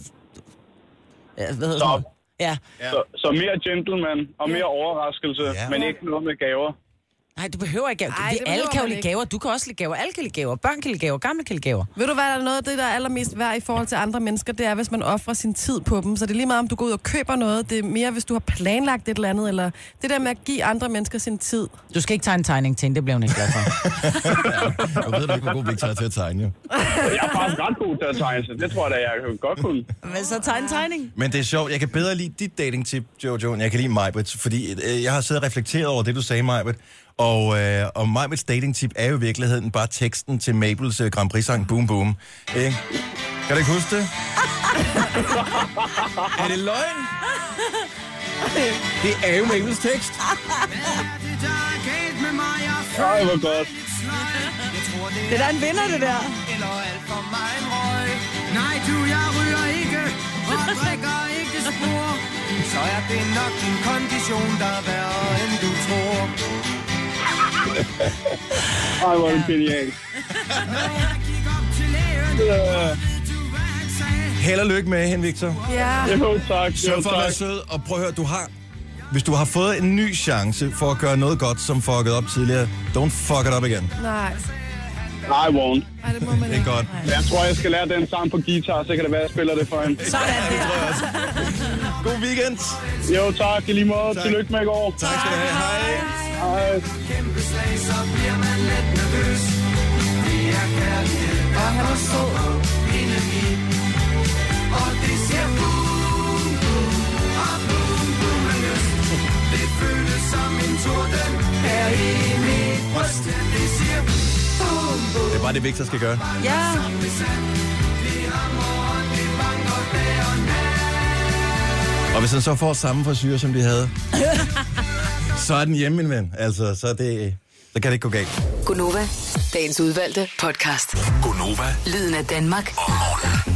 Stop. Ja. Så mere gentleman og mere overraskelse, men ikke noget med gaver. Nej, du behøver ikke gaver. Alle kan jo lide gaver. Du kan også lide gaver. Alle kan lide gaver. Børn kan lide gaver. Gamle kan lide gaver. Ved du hvad, der er noget af det, der er allermest værd i forhold til andre mennesker, det er, hvis man offrer sin tid på dem. Så det er lige meget, om du går ud og køber noget. Det er mere, hvis du har planlagt et eller andet, eller det der med at give andre mennesker sin tid. Du skal ikke tegne en tegning til hende, det bliver hun ikke glad for. Jeg ved ikke, hvor god Victor er til at tegne, jo. Jeg er faktisk ret god til at tegne, så det tror jeg da, jeg godt kunne. Men så tegne en tegning. Men det er sjovt. Jeg kan bedre lide dit dating-tip, Jojo, end jeg kan lide Majbrit, fordi jeg har siddet og reflekteret over det, du sagde, Majbrit. Og Majbrits dating-tip er jo i virkeligheden bare teksten til Mabels Grand Prix-sang Boom Boom. Kan du ikke huske det? Er det løgn? Det er jo Mabels tekst. Ej, hvor godt. Det er da en vinder, det der. Nej, jeg ryger ikke og drikker ikke spor. Så er det nok din kondition, der er værre, end du tror. Ej, hvor er det genialt. Held og lykke med hende, Victor. Ja. Jo, tak. Sørg for at være sød, og prøv at høre, hvis du har fået en ny chance for at gøre noget godt, som fucket op tidligere, don't fuck it up igen. Nej. I won't. Ej, det må man Det er godt. Jeg tror, jeg skal lære den sang på guitar, så kan det være, at jeg spiller det for hende. Sådan der. God weekend. Jo, tak. I lige måde. Tak. Tillykke med i går. Tak skal du have. Hej. Hej. Kæmpe slag, så bliver man lidt nervøs. Det er kærlighed, og han er så energi. Og det siger boom, boom, og boom, boom er løs. Det føles som en torden her i mit bryst. Det siger boom, boom. Det er bare det, Victor skal gøre. Ja. Og hvis han så får samme frisyr, som de havde, så er den hjemme, min ven. Altså, så kan det ikke gå galt. Gunova, dagens udvalgte podcast. Gunova, Lyden af Danmark. om morgenen.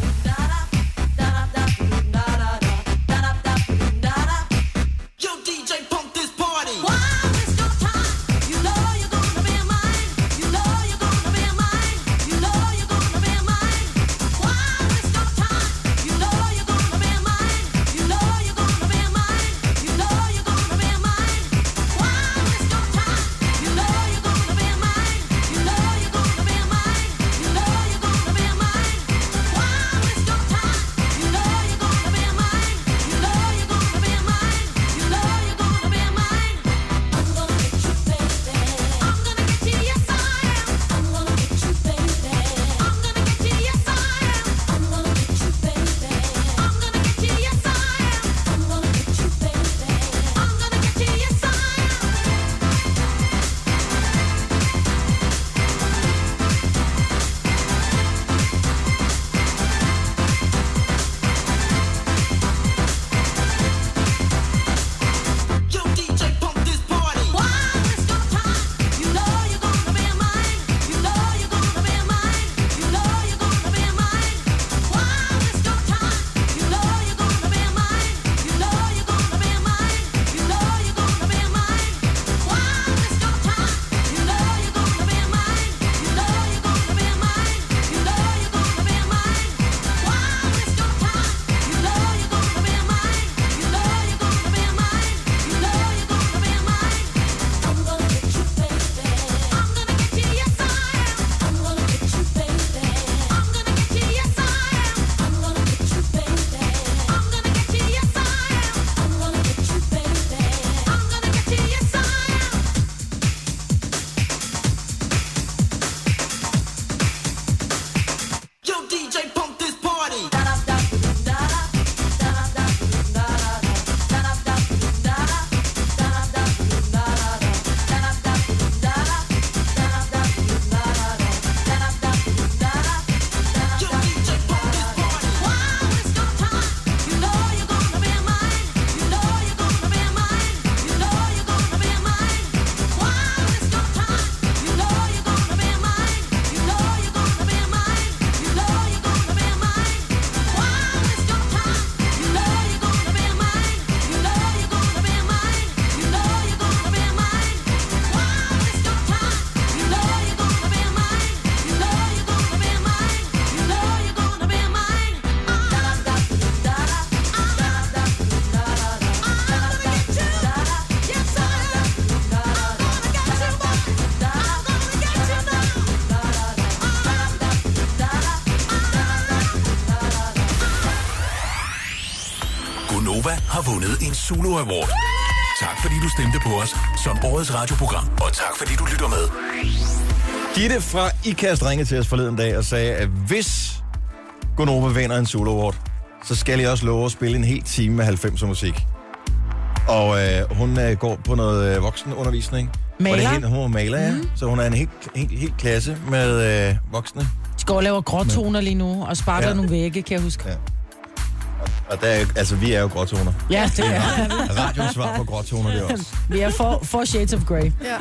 Gonova har vundet en Zulu Award. Tak fordi du stemte på os som årets radioprogram, og tak fordi du lytter med. Gitte fra IKAST ringede til os forleden dag og sagde, at hvis Gonova vinder en Zulu Award, så skal jeg også love at spille en hel time med 90'er musik. Og hun går på noget voksenundervisning. Maler? Hun er maler, ja. Så hun er en helt klasse med voksne. De går og laver gråtoner lige nu, og sparker nogle vægge, kan jeg huske. Ja. Og der er, vi er jo gråtoner. Ja, det er. Radions svar på gråtoner, det er også. Vi er four shades of grey. Ja.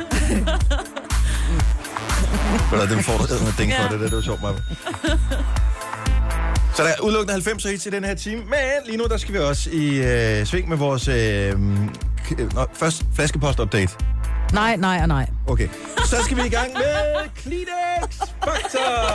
Det får du med ding for det var sjovt, Maja. Så der er udelukkende 90'er hits i den her time, men lige nu der skal vi også i sving med vores først flaskepost-update. Nej. Okay, så skal vi i gang med Kleenex Faktor.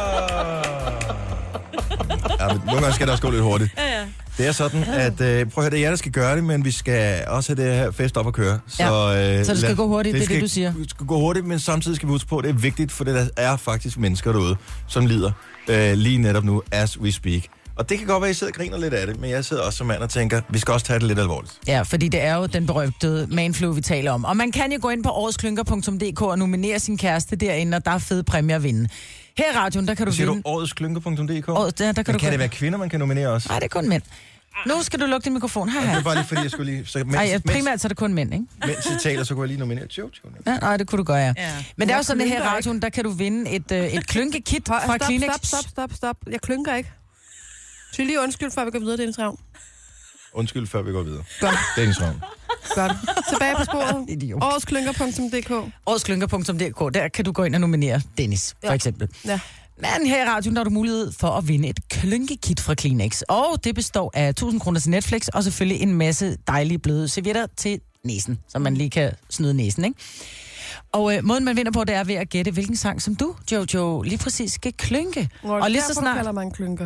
Ja, men nogle gange skal det også gå lidt hurtigt. Ja. Det er sådan, at prøv at høre, det er jer, der skal gøre det, men vi skal også have det her fest op at køre. Så det skal gå hurtigt, det er det, du siger. Det skal gå hurtigt, men samtidig skal vi huske på, at det er vigtigt, for der er faktisk mennesker derude, som lider lige netop nu, as we speak. Og det kan godt være, at I sidder og griner lidt af det, men jeg sidder også som mand og tænker, vi skal også tage det lidt alvorligt. Ja, fordi det er jo den berømte manflu, vi taler om. Og man kan jo gå ind på åretsklynker.dk og nominere sin kæreste derinde, og der er fede præmier at vinde. Her i radioen, der kan du vinde... Siger du åretsklynker.dk? Der kan det være kvinder, man kan nominere også? Nej, det er kun mænd. Nu skal du lukke din mikrofon. Her. Det er bare lige, fordi jeg skulle lige... Nej, primært så er det kun mænd, ikke? Mens jeg taler, så kunne jeg lige nominere Jojo. Ja, nej, det kunne du gøre, ja. Men det er jo sådan, her i radioen, der kan du vinde et klynkekit fra Kleenex. Stop. Jeg klynker ikke. Så lige undskyld, før vi går videre, Dennis Ravn. Undskyld, før vi går videre. Godt. Dennis Ravn. Godt. Tilbage på sporet. Åretsklynker.dk. Åretsklynker.dk. Der kan du gå ind og nominere Dennis, for eksempel. Ja. Men her i radioen, der har du mulighed for at vinde et klynkekit fra Kleenex. Og det består af 1.000 kroner til Netflix, og selvfølgelig en masse dejlige bløde servietter til næsen, så man lige kan snyde næsen, ikke? Og måden, man vinder på, det er ved at gætte, hvilken sang, som du, Jojo, lige præcis skal klynke. Og lige så snart... kalder man klynker.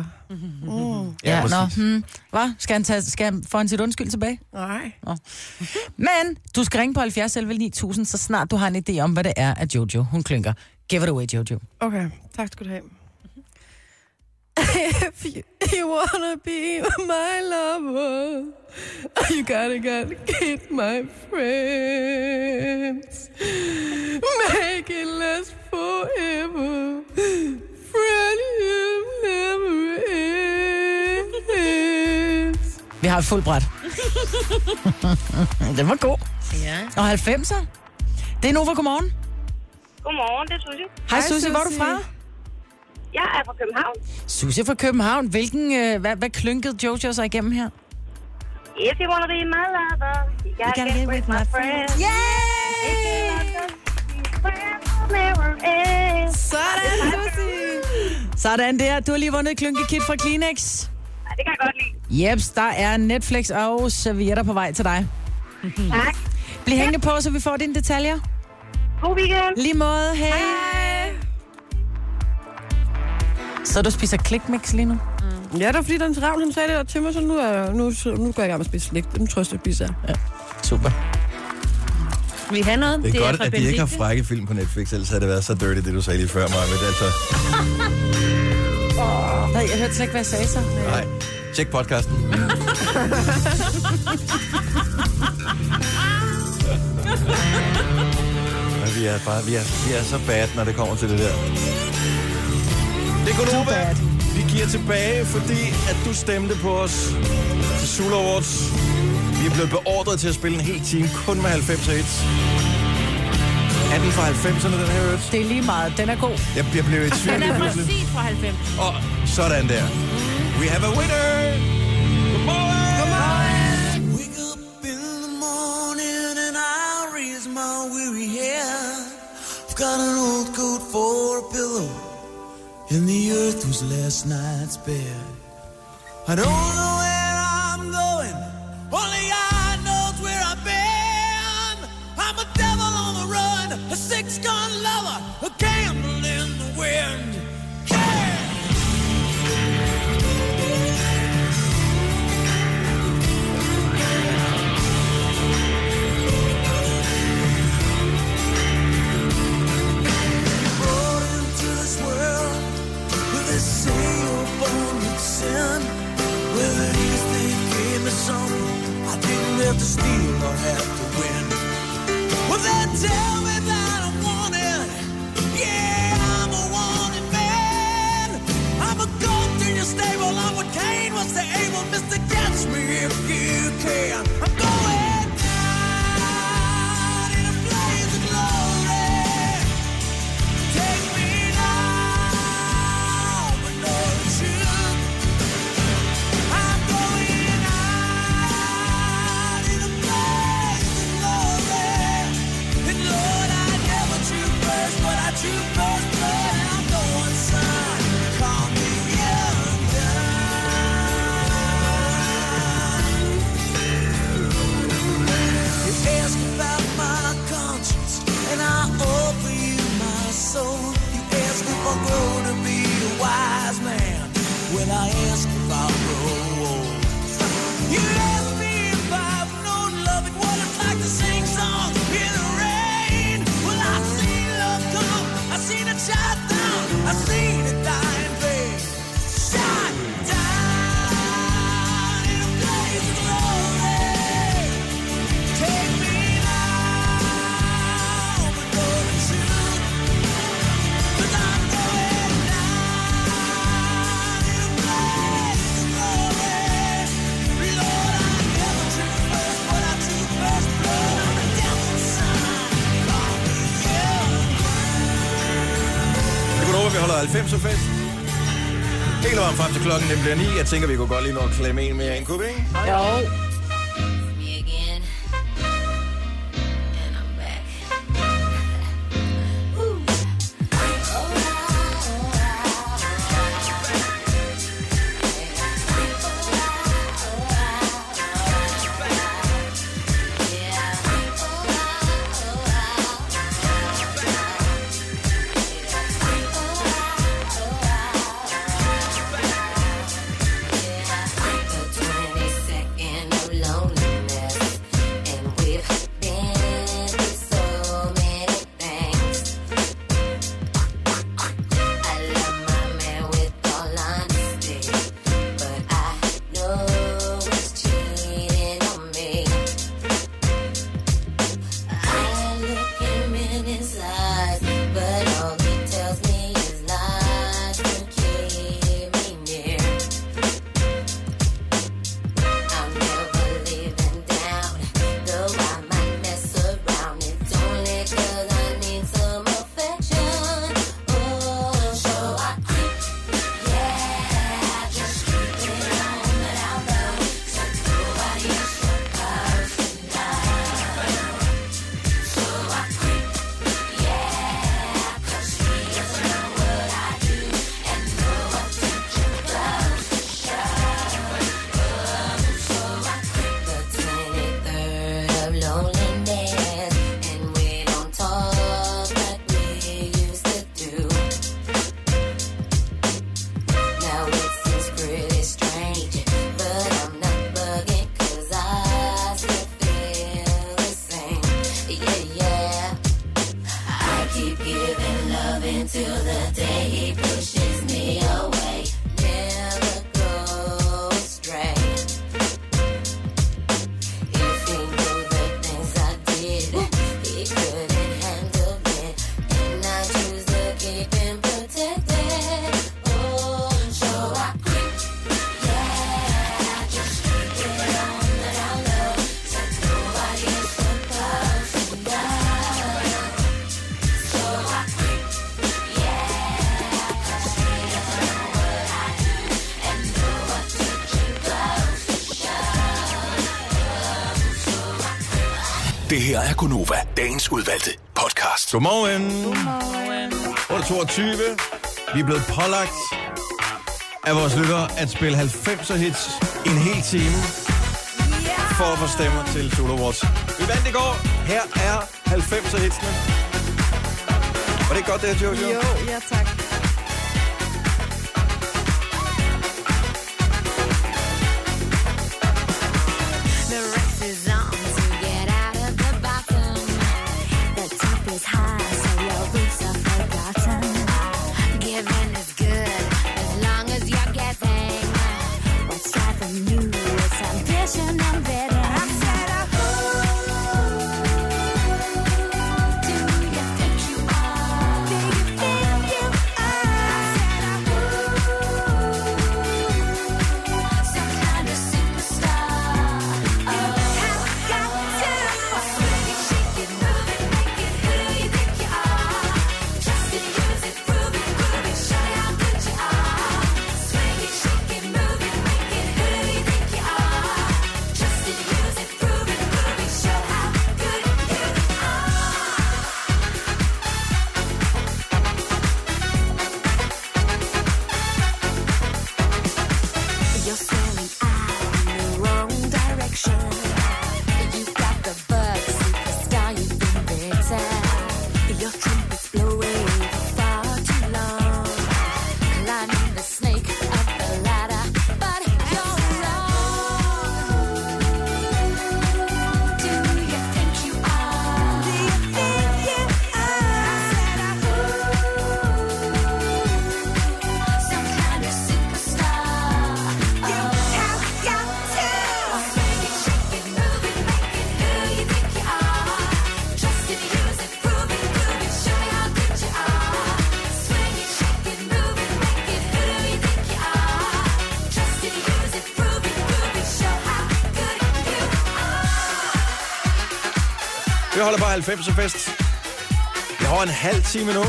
Hvad? Skal han få sit undskyld tilbage? Nej. Men du skal ringe på 70 11 9000, så snart du har en idé om, hvad det er, at Jojo, hun klynker. Give it away, Jojo. Okay, tak skal du have. If you wanna be my lover, you gotta get my friends. Make it last forever. Friendship never ends. Vi har et fuldt bræt. Den var god. Ja. Og 90'er. Det er Nova, godmorgen. Godmorgen, det er Susie. Hej Susie, hvor er du fra? Jeg er fra København. Susie fra København. Hvad klynkede Jojo sig igennem her? If you wanna be my lover, you gotta get with my friends. Yay! Sådan, Susie. Sådan der. Du har lige vundet et klynkekit fra Kleenex. Ja, det kan jeg godt lide. Jeps, der er Netflix og servietter på vej til dig. Tak. Bliv hængende på, så vi får dine detaljer. God weekend. Lige måde. Hej. Så du spiser klikmix lige nu? Ja, det var fordi, den Ravn, han sagde det der til mig, så nu går jeg i gang med at spise slik. Nu tror jeg, det spiser. Ja, super. Vi har noget. Det er godt, at de ikke har frække film på Netflix, ellers havde det været så dirty, det du sagde lige før, Maja. Altså... Nej, jeg hørte slet ikke, hvad jeg sagde så. Nej. Tjek podcasten. Vi er så bad, når det kommer til det der. Det er Gonova. Vi giver tilbage, fordi at du stemte på os til Zulu Awards. Vi er blevet beordret til at spille en hel time kun med 90 hits. Er den fra 90'erne, den her hørte? Det er lige meget. Den er god. Jeg blev i tvivl. Den er præcis fra 90. Og sådan der. We have a winner! Godmorgen! Wake up in the morning and I raise my weary head. I've got an old coat for a pillow and the earth was last night's bed. I don't know where I'm going, only God knows where I've been. I'm a devil on the run, a six-gun lover, a candle in the wind. Sin, whether he's they gave me something I to steal or have to win. Well, they tell me that I'm wanted. Yeah, I'm a wanted man. I'm a goat in your stable. I'm what Cain was to Abel. Mr. Catch me if you can. I'm going out in a blaze of glory. Take me now, but know the truth. I'm going out in a blaze of glory. And Lord, I never choose first, but I choose first blood. And I'm going, son, call me young gun. You ask about my conscience, and I offer you my soul. You ask if I'll grow to be a wise man. When I ask if I'll grow old. You ask me if I've known love and what it's like to sing songs in the rain. Well, I've seen love come, I've seen it shut down, I've seen it die in vain. Shut down in a blaze of glory. Take me now, but know the truth. 'Cause I'm going out in a blaze of glory. Lord, I never choose first, but I choose first blood. I'm a devil's son, call me young. Det kunne over, vi holder 90'er-fest. Helt varmt frem til klokken, den bliver 9. Jeg tænker, vi kunne godt lige nå at klemme en mere ind, kunne vi ikke? Jo. Det her er Gunova, dagens udvalgte podcast. Godmorgen. Godmorgen. 8:22. Vi er blevet pålagt af vores lyttere at spille 90'er hits i en hel time for at få stemmer til Solo Awards. Vi vandt i går. Her er 90'er hitsene. Var det ikke godt, det her, Jojo? Jo, ja tak. The race is on to get out of the bottom. The top is high, so your roots are forgotten. Giving is good as long as you're getting. What's driving you is ambition and bidding. I said Vi holder bare 90'er-fest. Jeg har en halv time nu.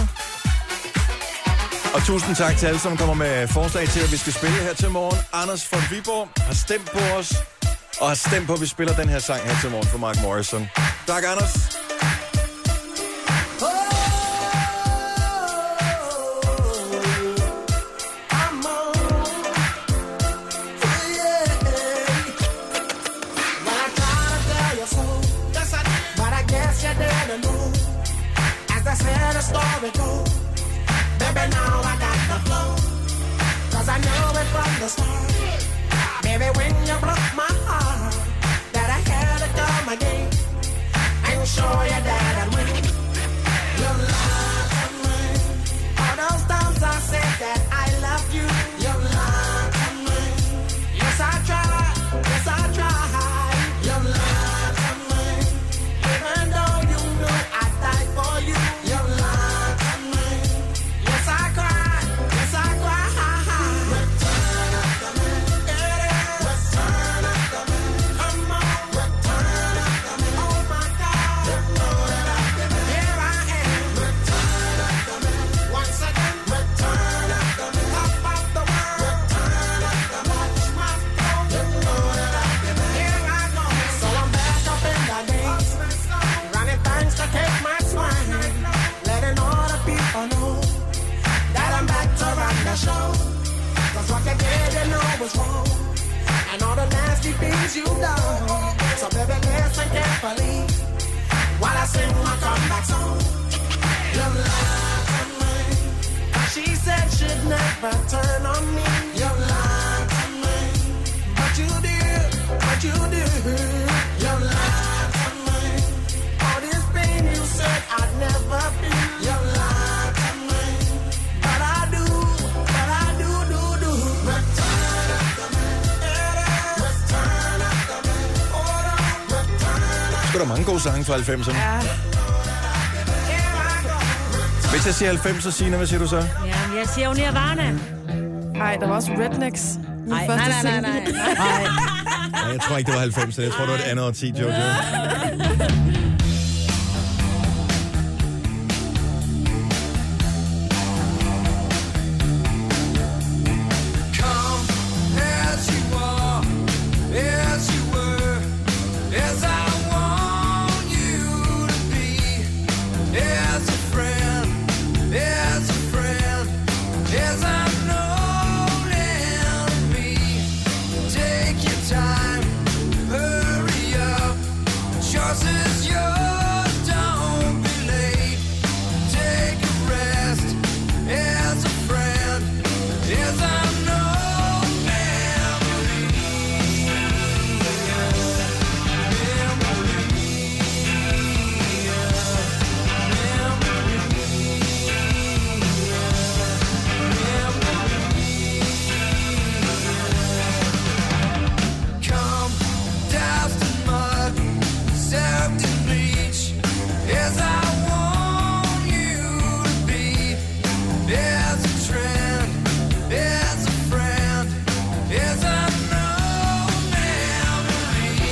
Og tusind tak til alle, som kommer med forslag til, at vi skal spille her til morgen. Anders fra Viborg har stemt på os, og har stemt på, at vi spiller den her sang her til morgen for Mark Morrison. Tak, Anders. Baby, now I got the flow, 'cause I know it from the start. Baby, when you broke my heart, that I had to come again and show you that I win. You lied to me. All those times I said that I love you, you lied to me. Yes, I tried, yes, I tried. You lied to me. Even though you knew I'd die for you, you lied to me. Yes, I cried, yes, I cried. Return of the man, return of the man. Come on, return of the man. Oh my God, you know that I did it. Here I am, return of the man. Once again, return of the man. Top of the world, return of the man. Watch my flow, you know that I did it. Here I go, so I'm back up in the days, running things to take my swing, letting all the people know that I'm back to run the show. 'Cause what you did, you know was wrong, and all the nasty things you done. So baby, listen carefully while I sing my comeback song. You lied to me. She said she'd never turn on me. You lied to me, but you did, but you did. You lied to me. All this pain you said I'd never feel. You lied to me, but I do, do. Return of the man, return of the man. Hold on, return of Sgu da mange gode sange fra 90'erne. Ja. Hvis jeg siger 90'er, Signe, hvad siger du så? Ja, jeg siger jo Nirvana. Nej, der var også Rednecks. Nej. Nej, jeg tror ikke, det var 90'erne. Jeg tror, det var et andet årti, Jojo. Come as you are, as you were, as I want you to be, as a friend, as I'm known and me. Take your time, hurry up, choice is yours, don't be late. Take a rest, as a friend, as I'm known memory. Come, doused in mud, soaked in bleach, as I want you to be, as a trend, as a friend, as I'm known memory.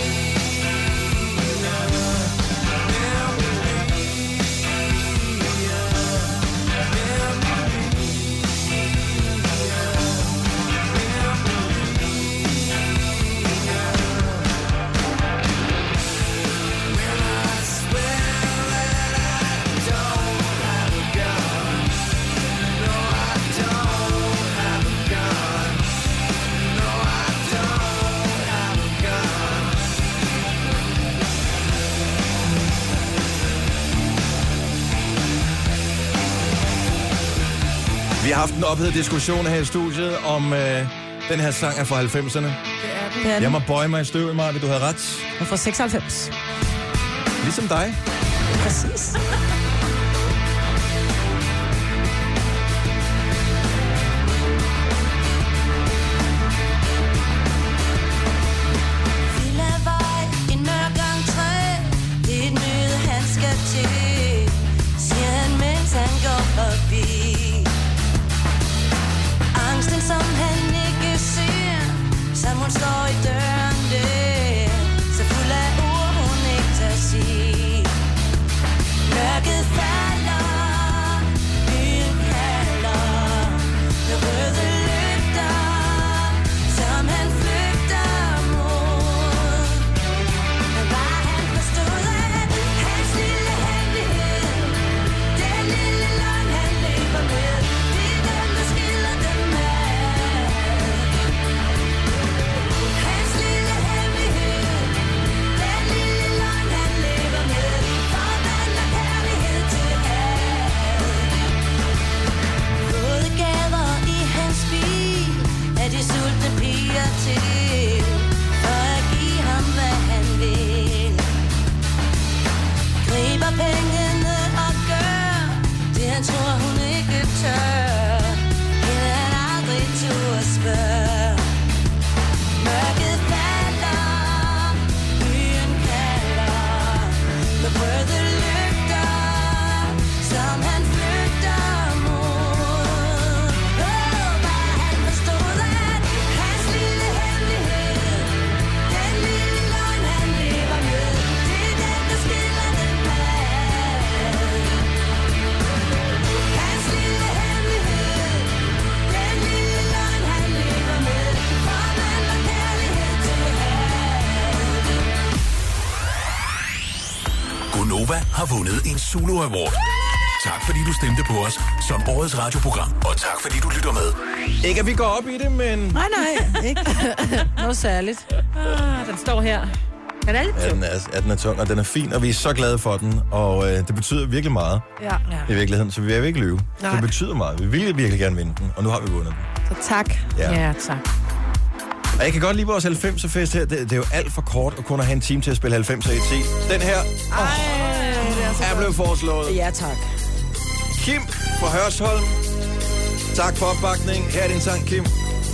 When I swear that I don't have a gun, no, I don't have a gun, no, I don't have a gun. Vi har haft en ophedet diskussion her i studiet om den her sang er fra 90'erne. Det er den. Jeg må bøje mig i støvet, Maja, du havde ret. Og fra 96. Ligesom dig. Præcis. Lille vej, en mørk entré, det er et møde, han skal til, siger han, mens han går forbi. Angsten, som han ikke ser, som hun står i døren der, så fuld af ord, hun ikke tør sige. Gonova har vundet en Zulu Award. Tak fordi du stemte på os som årets radioprogram, og tak fordi du lytter med. Ikke at vi går op i det, men... Nej, ikke. Noget særligt. Den står her. Den er lidt tung. Den er tung, og den er fin, og vi er så glade for den, og det betyder virkelig meget i virkeligheden, så vi vil ikke lyve. Nej. Det betyder meget. Vi ville virkelig gerne vinde den, og nu har vi vundet den. Så tak. Ja, tak. Og jeg kan godt lide vores 90'er fest her. Det er jo alt for kort at kun have en time til at spille 90'er i 10. Den her er blevet foreslået. Ja, tak. Kim fra Hørsholm. Tak for opbakning. Her er din sang, Kim.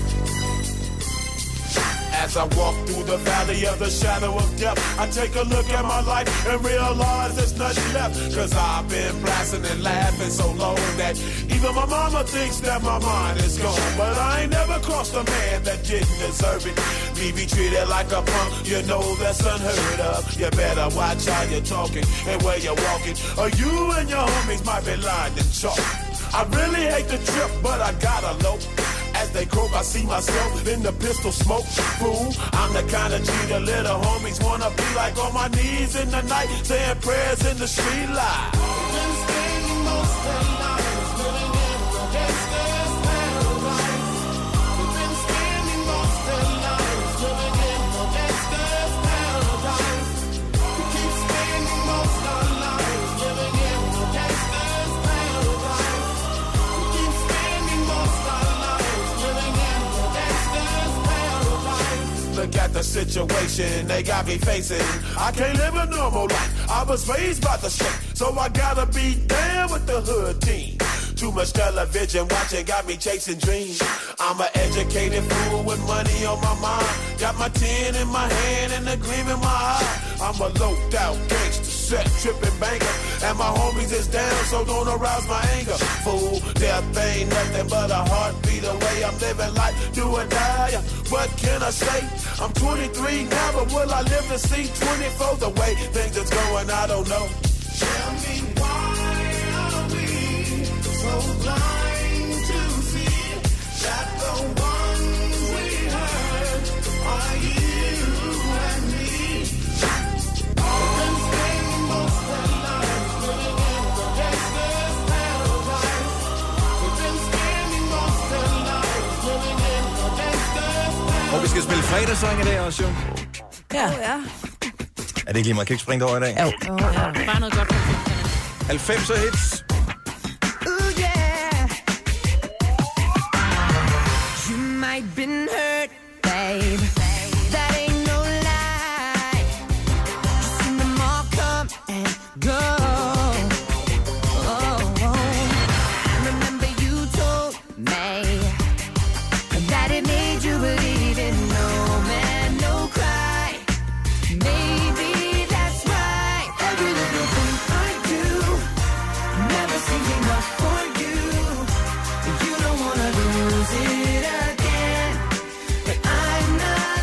As I walk through the valley of the shadow of death, I take a look at my life and realize there's nothing left. Cause I've been blasting and laughing so long that even my mama thinks that my mind is gone. But I ain't never crossed a man that didn't deserve it. Me be treated like a punk, you know that's unheard of. You better watch how you're talking and where you're walking, or you and your homies might be lined in chalk. I really hate the trip, but I gotta low. As they croak, I see myself in the pistol smoke. Fool, I'm the kind of G the little homies wanna be like, on my knees in the night, saying prayers in the street light. Been spending most of the night living in the gangster's paradise. We've been spending most of the night living in the gangster's paradise. We keep spending most of the night living in the gangster's paradise. We keep spending most of the night. Look at the situation they got me facing. I can't live a normal life. I was raised by the street, so I gotta be down with the hood team. Too much television watching got me chasing dreams. I'm an educated fool with money on my mind. Got my tin in my hand and a gleam in my eye. I'm a loped out gangster, set tripping banker, and my homies is down, so don't arouse my anger. Fool, death ain't nothing but a heartbeat away. I'm living life, do or die. What can I say? I'm 23 now, but will I live to see 24? The way things is going, I don't know. Tell me why are we so blind to see that the ones we hurt are you and me? We've been spending most of the night living in the gangster's paradise. We've been spending most of the night living in the gangster's paradise. Og vi skal spille fredagssang i dag også, jo. Ja. Er det ikke lige, man kan ikke springe det over i dag? Jo. Bare noget godt. 90'er hits. Ooh, yeah. You might been hurt, babe. That ain't no lie. You seen them all come and go. Oh, I remember you told me that it made you believe in no man, no cry. Maybe that's right. Every little thing I do, never seeking up for you. You don't wanna lose it again, but I'm not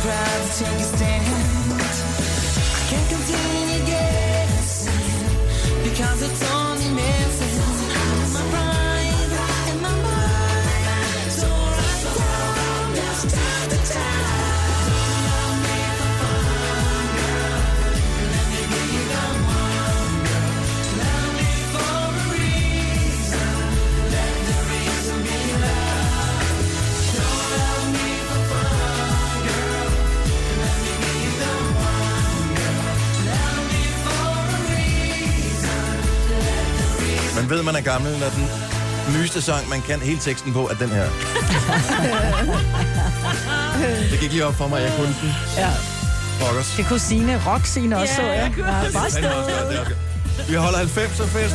crowd to take a stand. I can't continue guessing because it's only messing with my pride and my mind. So right down, just time to time. Love me for fun, girl. Let me be the one, girl. Love me for a reason. Let the reason be love. Don't love me for fun, girl. Let me be the one, girl. Love me for a reason. Let the reason. Man ved, man er gammel, når den nyeste sang, man kan hele teksten på, er den her. Det gik lige op for mig, jeg kunne den. Ja. Pokkers. Det kunne Signe, Roxine også, så ja. Bare stå. Vi holder 90'er-fest.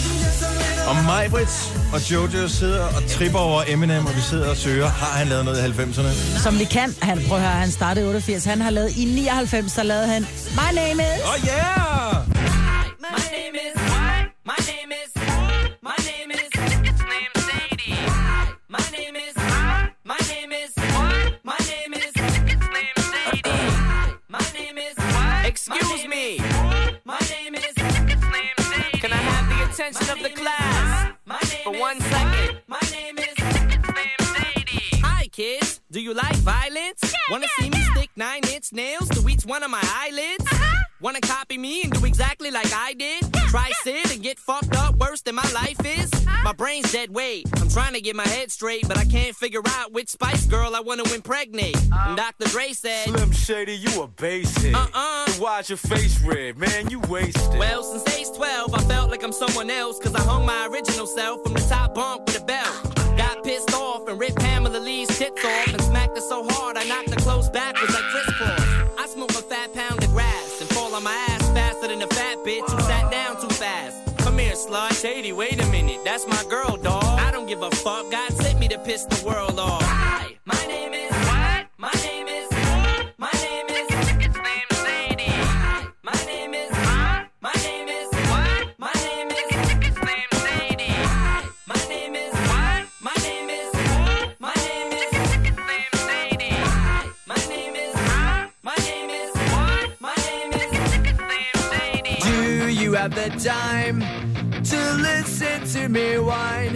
Og Majbrit og Jojo sidder og tripper over Eminem, og vi sidder og søger, har han lavet noget i 90'erne? Som vi kan. Prøv at høre, han startede i 88. Han har lavet i 99, så lavede han My Name Is. Oh yeah! My name is. My name is. My name is. Its name Sadie. My name is. My name is. My name is. Its name Sadie. My name is. Excuse me. My name is. Its name Sadie. Can I have the attention of the class for 1 second? My name is. Its name Sadie. Hi kids, do you like violence? Wanna see me stick 9-inch nails to each one of my eyelids? Wanna copy me and do exactly like I did? Try sit and get fucked up worse than my life is? My brain's dead weight. I'm trying to get my head straight, but I can't figure out which Spice Girl I wanna impregnate. And Dr. Dre said, Slim Shady, you a basehead. So why's your face red? Man, you wasted. Well, since age 12, I felt like I'm someone else, cause I hung my original self from the top bunk with a belt. Got pissed off and ripped Pamela Lee's tits off and smacked her so hard I knocked her clothes backwards like Chris Paul. I smoked a fat pound of grass and fall on my ass faster than a fat bitch who sat down too fast. Come here, slut. Shady, wait a minute. That's my girl, dawg. I don't give a fuck. God sent me to piss the world off. Hi, my name is. What? My name is. My name is. Its name Sadie. My name is. My name is. What? My name is. Its name Sadie. My name is. What? My name is. My name is. Its name Sadie. My name is. My name is. What? My name is. Its name Sadie. Do you have the time to listen to me whine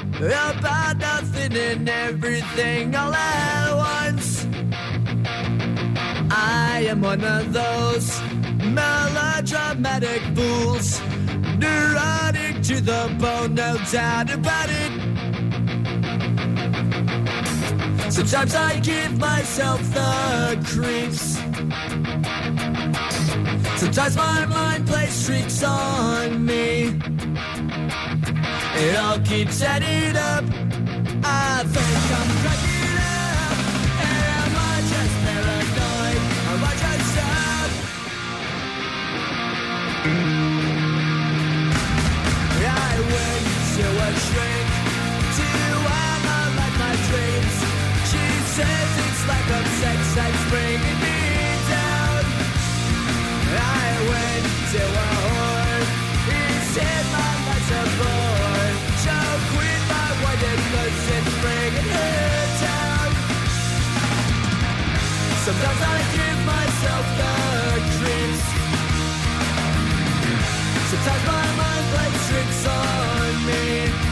about nothing and everything all at once? I am one of those melodramatic fools, neurotic to the bone, no doubt about it. Sometimes I give myself the creeps. Sometimes my mind plays tricks on me. It all keeps adding up. I think I'm cracking up. Am I just paranoid? Am I just up? I went to a shrink to analyze my dreams. She says it's like a sex that's bringing me down. I went to a whore. He said my life's a bore. So quit my wedding cause it's bringing her down. Sometimes I give myself the creeps. Sometimes my mind plays tricks on me.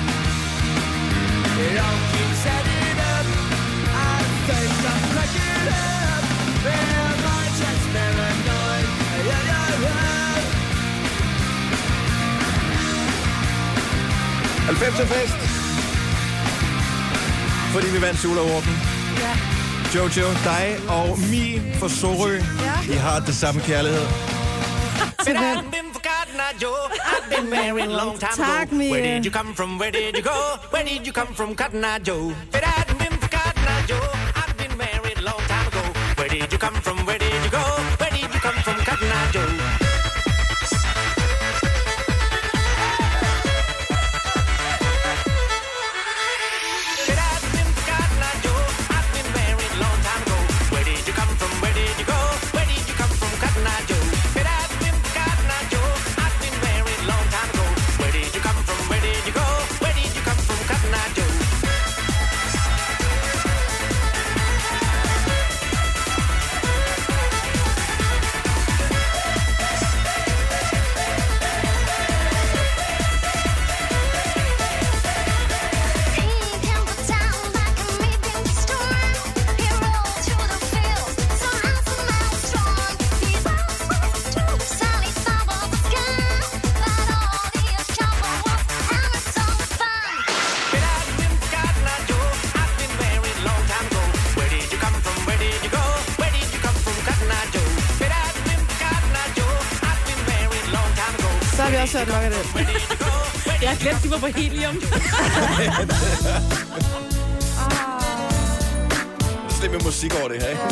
It all keeps adding up. I think I'm cracking up. Am I just paranoid? Yeah, yeah, yeah. 90'er-fest. Fordi vi vandt Sula Awarden. Ja. Jojo, dig og Mi fra Sorø, I har det samme kærlighed. But I've been forgotten, Joe. I've been married a long time Tak, ago. Mia. Where did you come from? Where did you go? Where did you come from, Cotton Eye Joe? But I've been forgotten, Joe. I've been married a long time ago. Where did you come from? Where did you go? Where did you come from, Cotton Eye Joe? But I've been forgotten, Joe. I've been married a long time ago. Where did you come from? Where did you go? Where did you come from, Cotton Eye Joe? But I've been forgotten, Joe. I've been married a long time ago. Where did you come from? Where did you go? Where did you come from, Cotton Eye Joe? har vi også hørt nok af det. Jeg har glemt, de var på helium. Slet med musik over det her, ikke?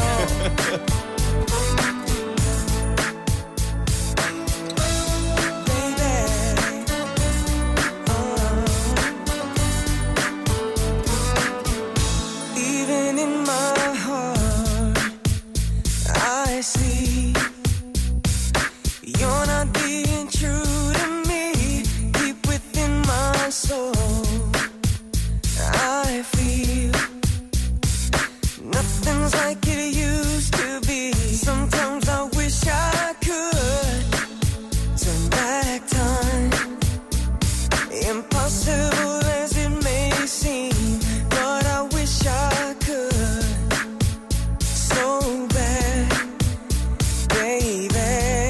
Even in my heart, I see you're not being true to me. Deep within my soul, I feel nothing's like it used to be. Sometimes I wish I could turn back time. Impossible as it may seem, but I wish I could so bad, baby.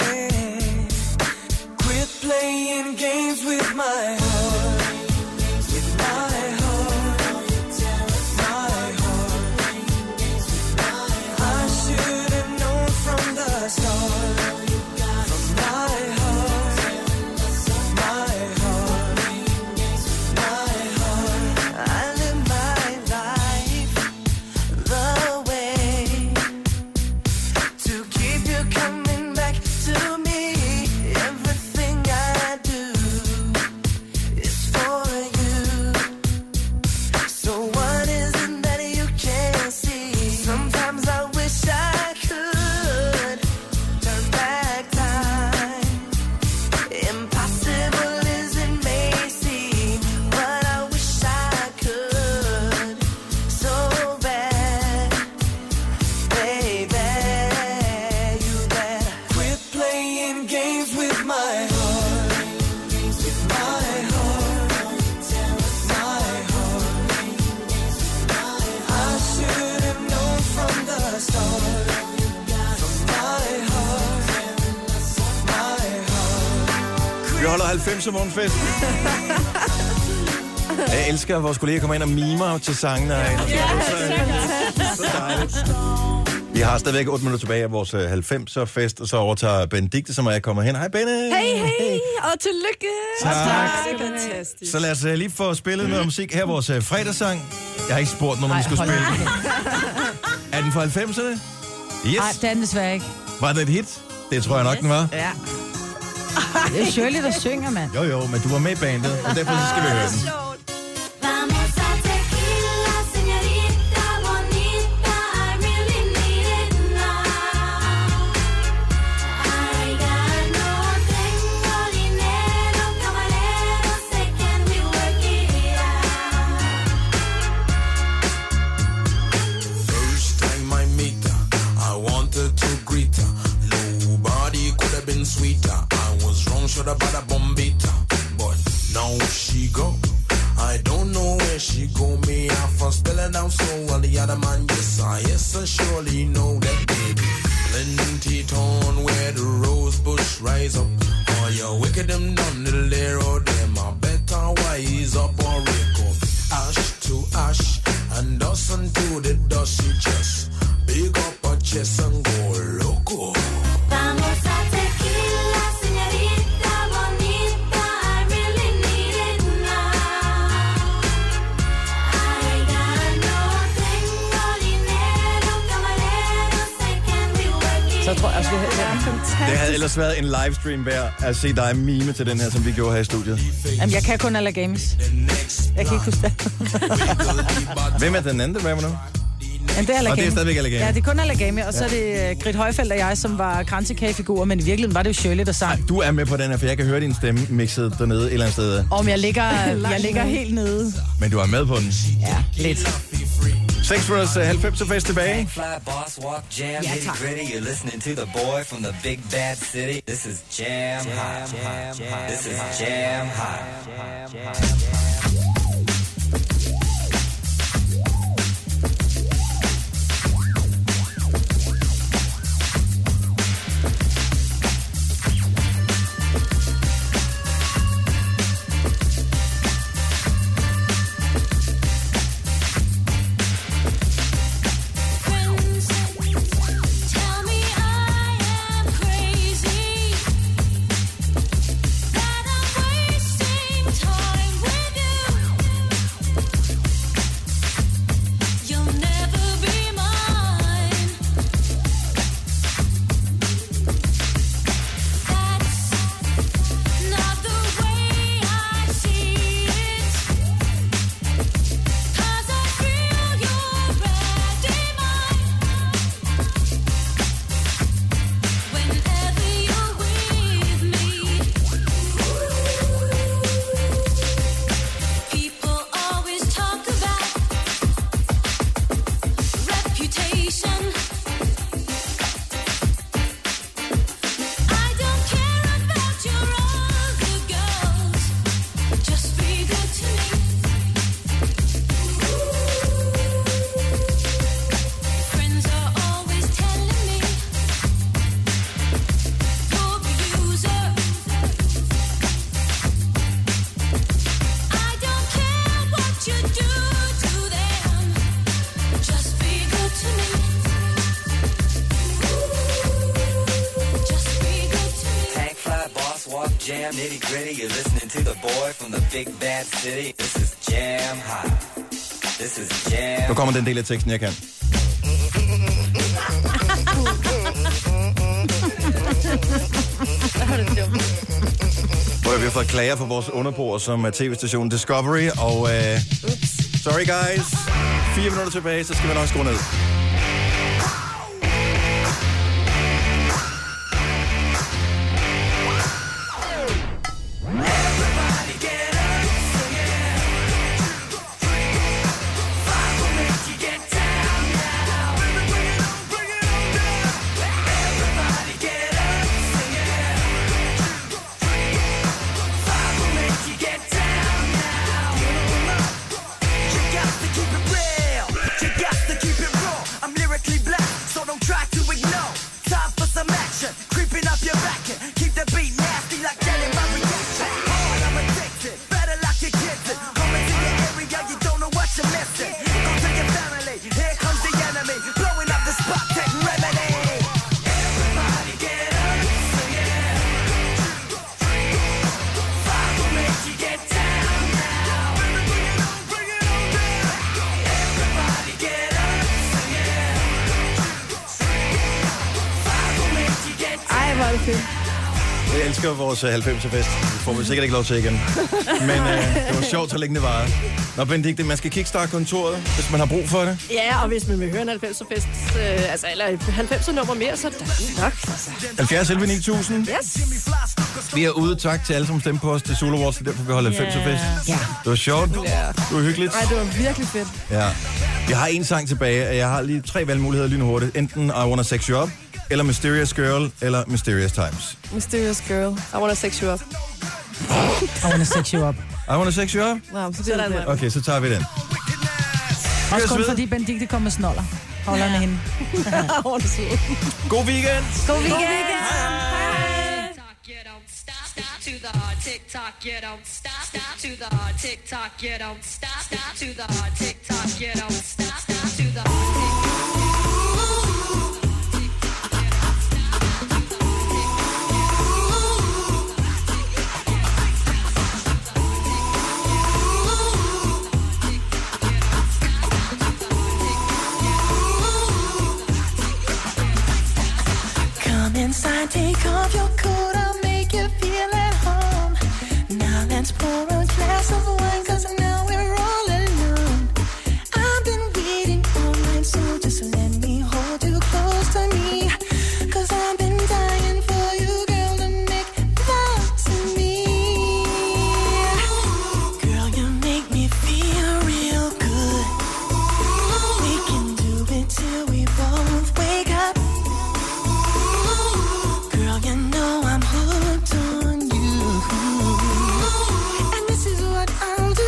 Quit playing games with my heart, with my heart, my heart. I should have known from the start. From my heart, my heart, my heart. I live my life the way to keep you coming back to me. Everything I do is for you. So what is it that you can't see? Sometimes I wish I could turn back time. Impossible as it may seem, but I wish I could so bad, baby. You better quit playing games with my heart, with my heart, my heart. I should have known from the start. From my heart, my heart. Vi holder 90 morgenfest. Jeg elsker, at vores kolleger kommer ind og mimer til sangene herinde. Så dejligt. Vi har stadigvæk 8 minutter tilbage af vores 90'er-fest, og så overtager Benedikte, som er kommet hen. Hej, Benne! Hey, hey, og tillykke! Tak. Det er fantastisk. Så lad os lige få spillet noget musik. Her er vores fredagssang. Jeg har ikke spurgt nogen, om vi skulle spille den. Er den fra 90'erne? Yes. Nej, det er den desværre ikke. Var det et hit? Det tror jeg nok, den var. Ja. Det er Shirley, der synger, mand. Jo, men du var med i bandet, og derfor så skal vi høre den. Vamos a tequila, señorita bonita, I really need it now. I got no tengo dinero, camarero, say can we work it out? First time I meet her, I wanted to greet her. Nobody could have been sweeter. I was wrong, should have bought a bombita. But now she go. I don't know where she go. Me I for spelling out so well. The other man, yes, I surely know that baby. Plenty torn where the rose bush rise up. All your wicked them done, little there or them. I better wise up or wake up. Ash to ash and dust unto the dust. She just big up her chest and go loco. Vamos a tequila, señorita bonita, I really need it now. I got no tengo dinero, camarero, say can we work it out? Så jeg tror jeg også, vi har Det havde ellers været en livestream værd at se dig mime til den her, som vi gjorde her i studiet. Jamen, jeg kan kun Allergamis. Jeg kan ikke huske det. Hvem er den anden, hvad var nu? Jamen, det er Allergami. Og det er stadigvæk Allergami. Ja, det er kun Allergami, og så er det Grit Højfeldt og jeg, som var kransekagefigurer, men i virkeligheden var det jo Shirley, der sang. Du er med på den her, for jeg kan høre din stemme mixet dernede et eller andet sted. Om jeg ligger helt nede. Men du er med på den? Ja, lidt. 6 for os 90'er fest tilbage. Fly boss walk jam nitty gritty. You're listening to the boy from the big bad city. This is jam hot. This is jam hot. Tell me I am crazy. That Jam nitty gritty, you're listening to the boy from the big bad city. This is Jam Hot. This is Jam. Nu kommer den del af teksten, jeg kan. Hvor vi har fået klager for vores underbord, som er tv-stationen Discovery, og sorry guys, 4 minutter tilbage, så skal vi nok skrue ned. Jeg elsker vores 90'er fest. Det får vi sikkert ikke lov til igen. Men det var sjovt, så længe det var. Nå, Benedikte, man skal kickstarte kontoret, hvis man har brug for det. Ja, og hvis man vil høre en 90'er fest, eller 90'er nummer mere, så er det fint nok. 70 11 9000. Yes. Vi er ude. Tak til alle, som stemte på os til Solo Awards, derfor vi holder 90'er fest. Ja. Det var sjovt. Ja. Det var hyggeligt. Nej, det var virkelig fedt. Ja. Jeg har en sang tilbage, og jeg har lige 3 valgmuligheder lynhurtigt. Enten I Wanna Sex You Up, eller Mysterious Girl, eller Mysterious Times. Mysterious Girl. I Wanna Sex You Up. I Wanna Sex You Up. I Wanna Sex You Up? Nå, så det er den. Okay, så tager vi den. Også kun fordi Benedikte kom med snoller. Holder med hende. God weekend! God weekend! To the hard tick-tock, you don't stop. Stop to the hard tick-tock, you don't stop. Stop to the hard tick-tock, you don't stop. Stop to the hard Come inside, take off your coat, I'll make you feel at home. Now let's pour a glass of wine, 'cause now we're all alone. I've been waiting all night, so just let me hold you close to me. 'Cause I've been dying for you, girl, to make love to me. Girl, you make me feel real good. We can do it till we both wake up. Girl, you know I'm hooked on you. And this is what I'll do.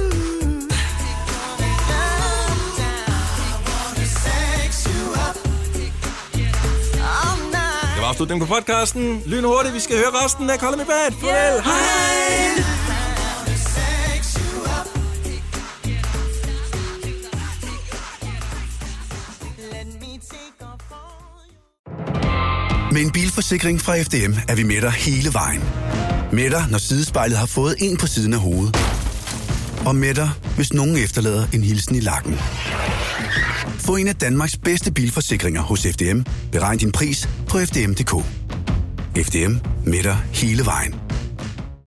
Det var afslutningen på podcasten. Lynhurtigt, vi skal høre resten af Call Me Bad. Farvel. Hej! Med en bilforsikring fra FDM er vi med dig hele vejen. Med dig, når sidespejlet har fået en på siden af hovedet. Og med dig, hvis nogen efterlader en hilsen i lakken. Få en af Danmarks bedste bilforsikringer hos FDM. Beregn din pris på FDM.dk. FDM med dig hele vejen.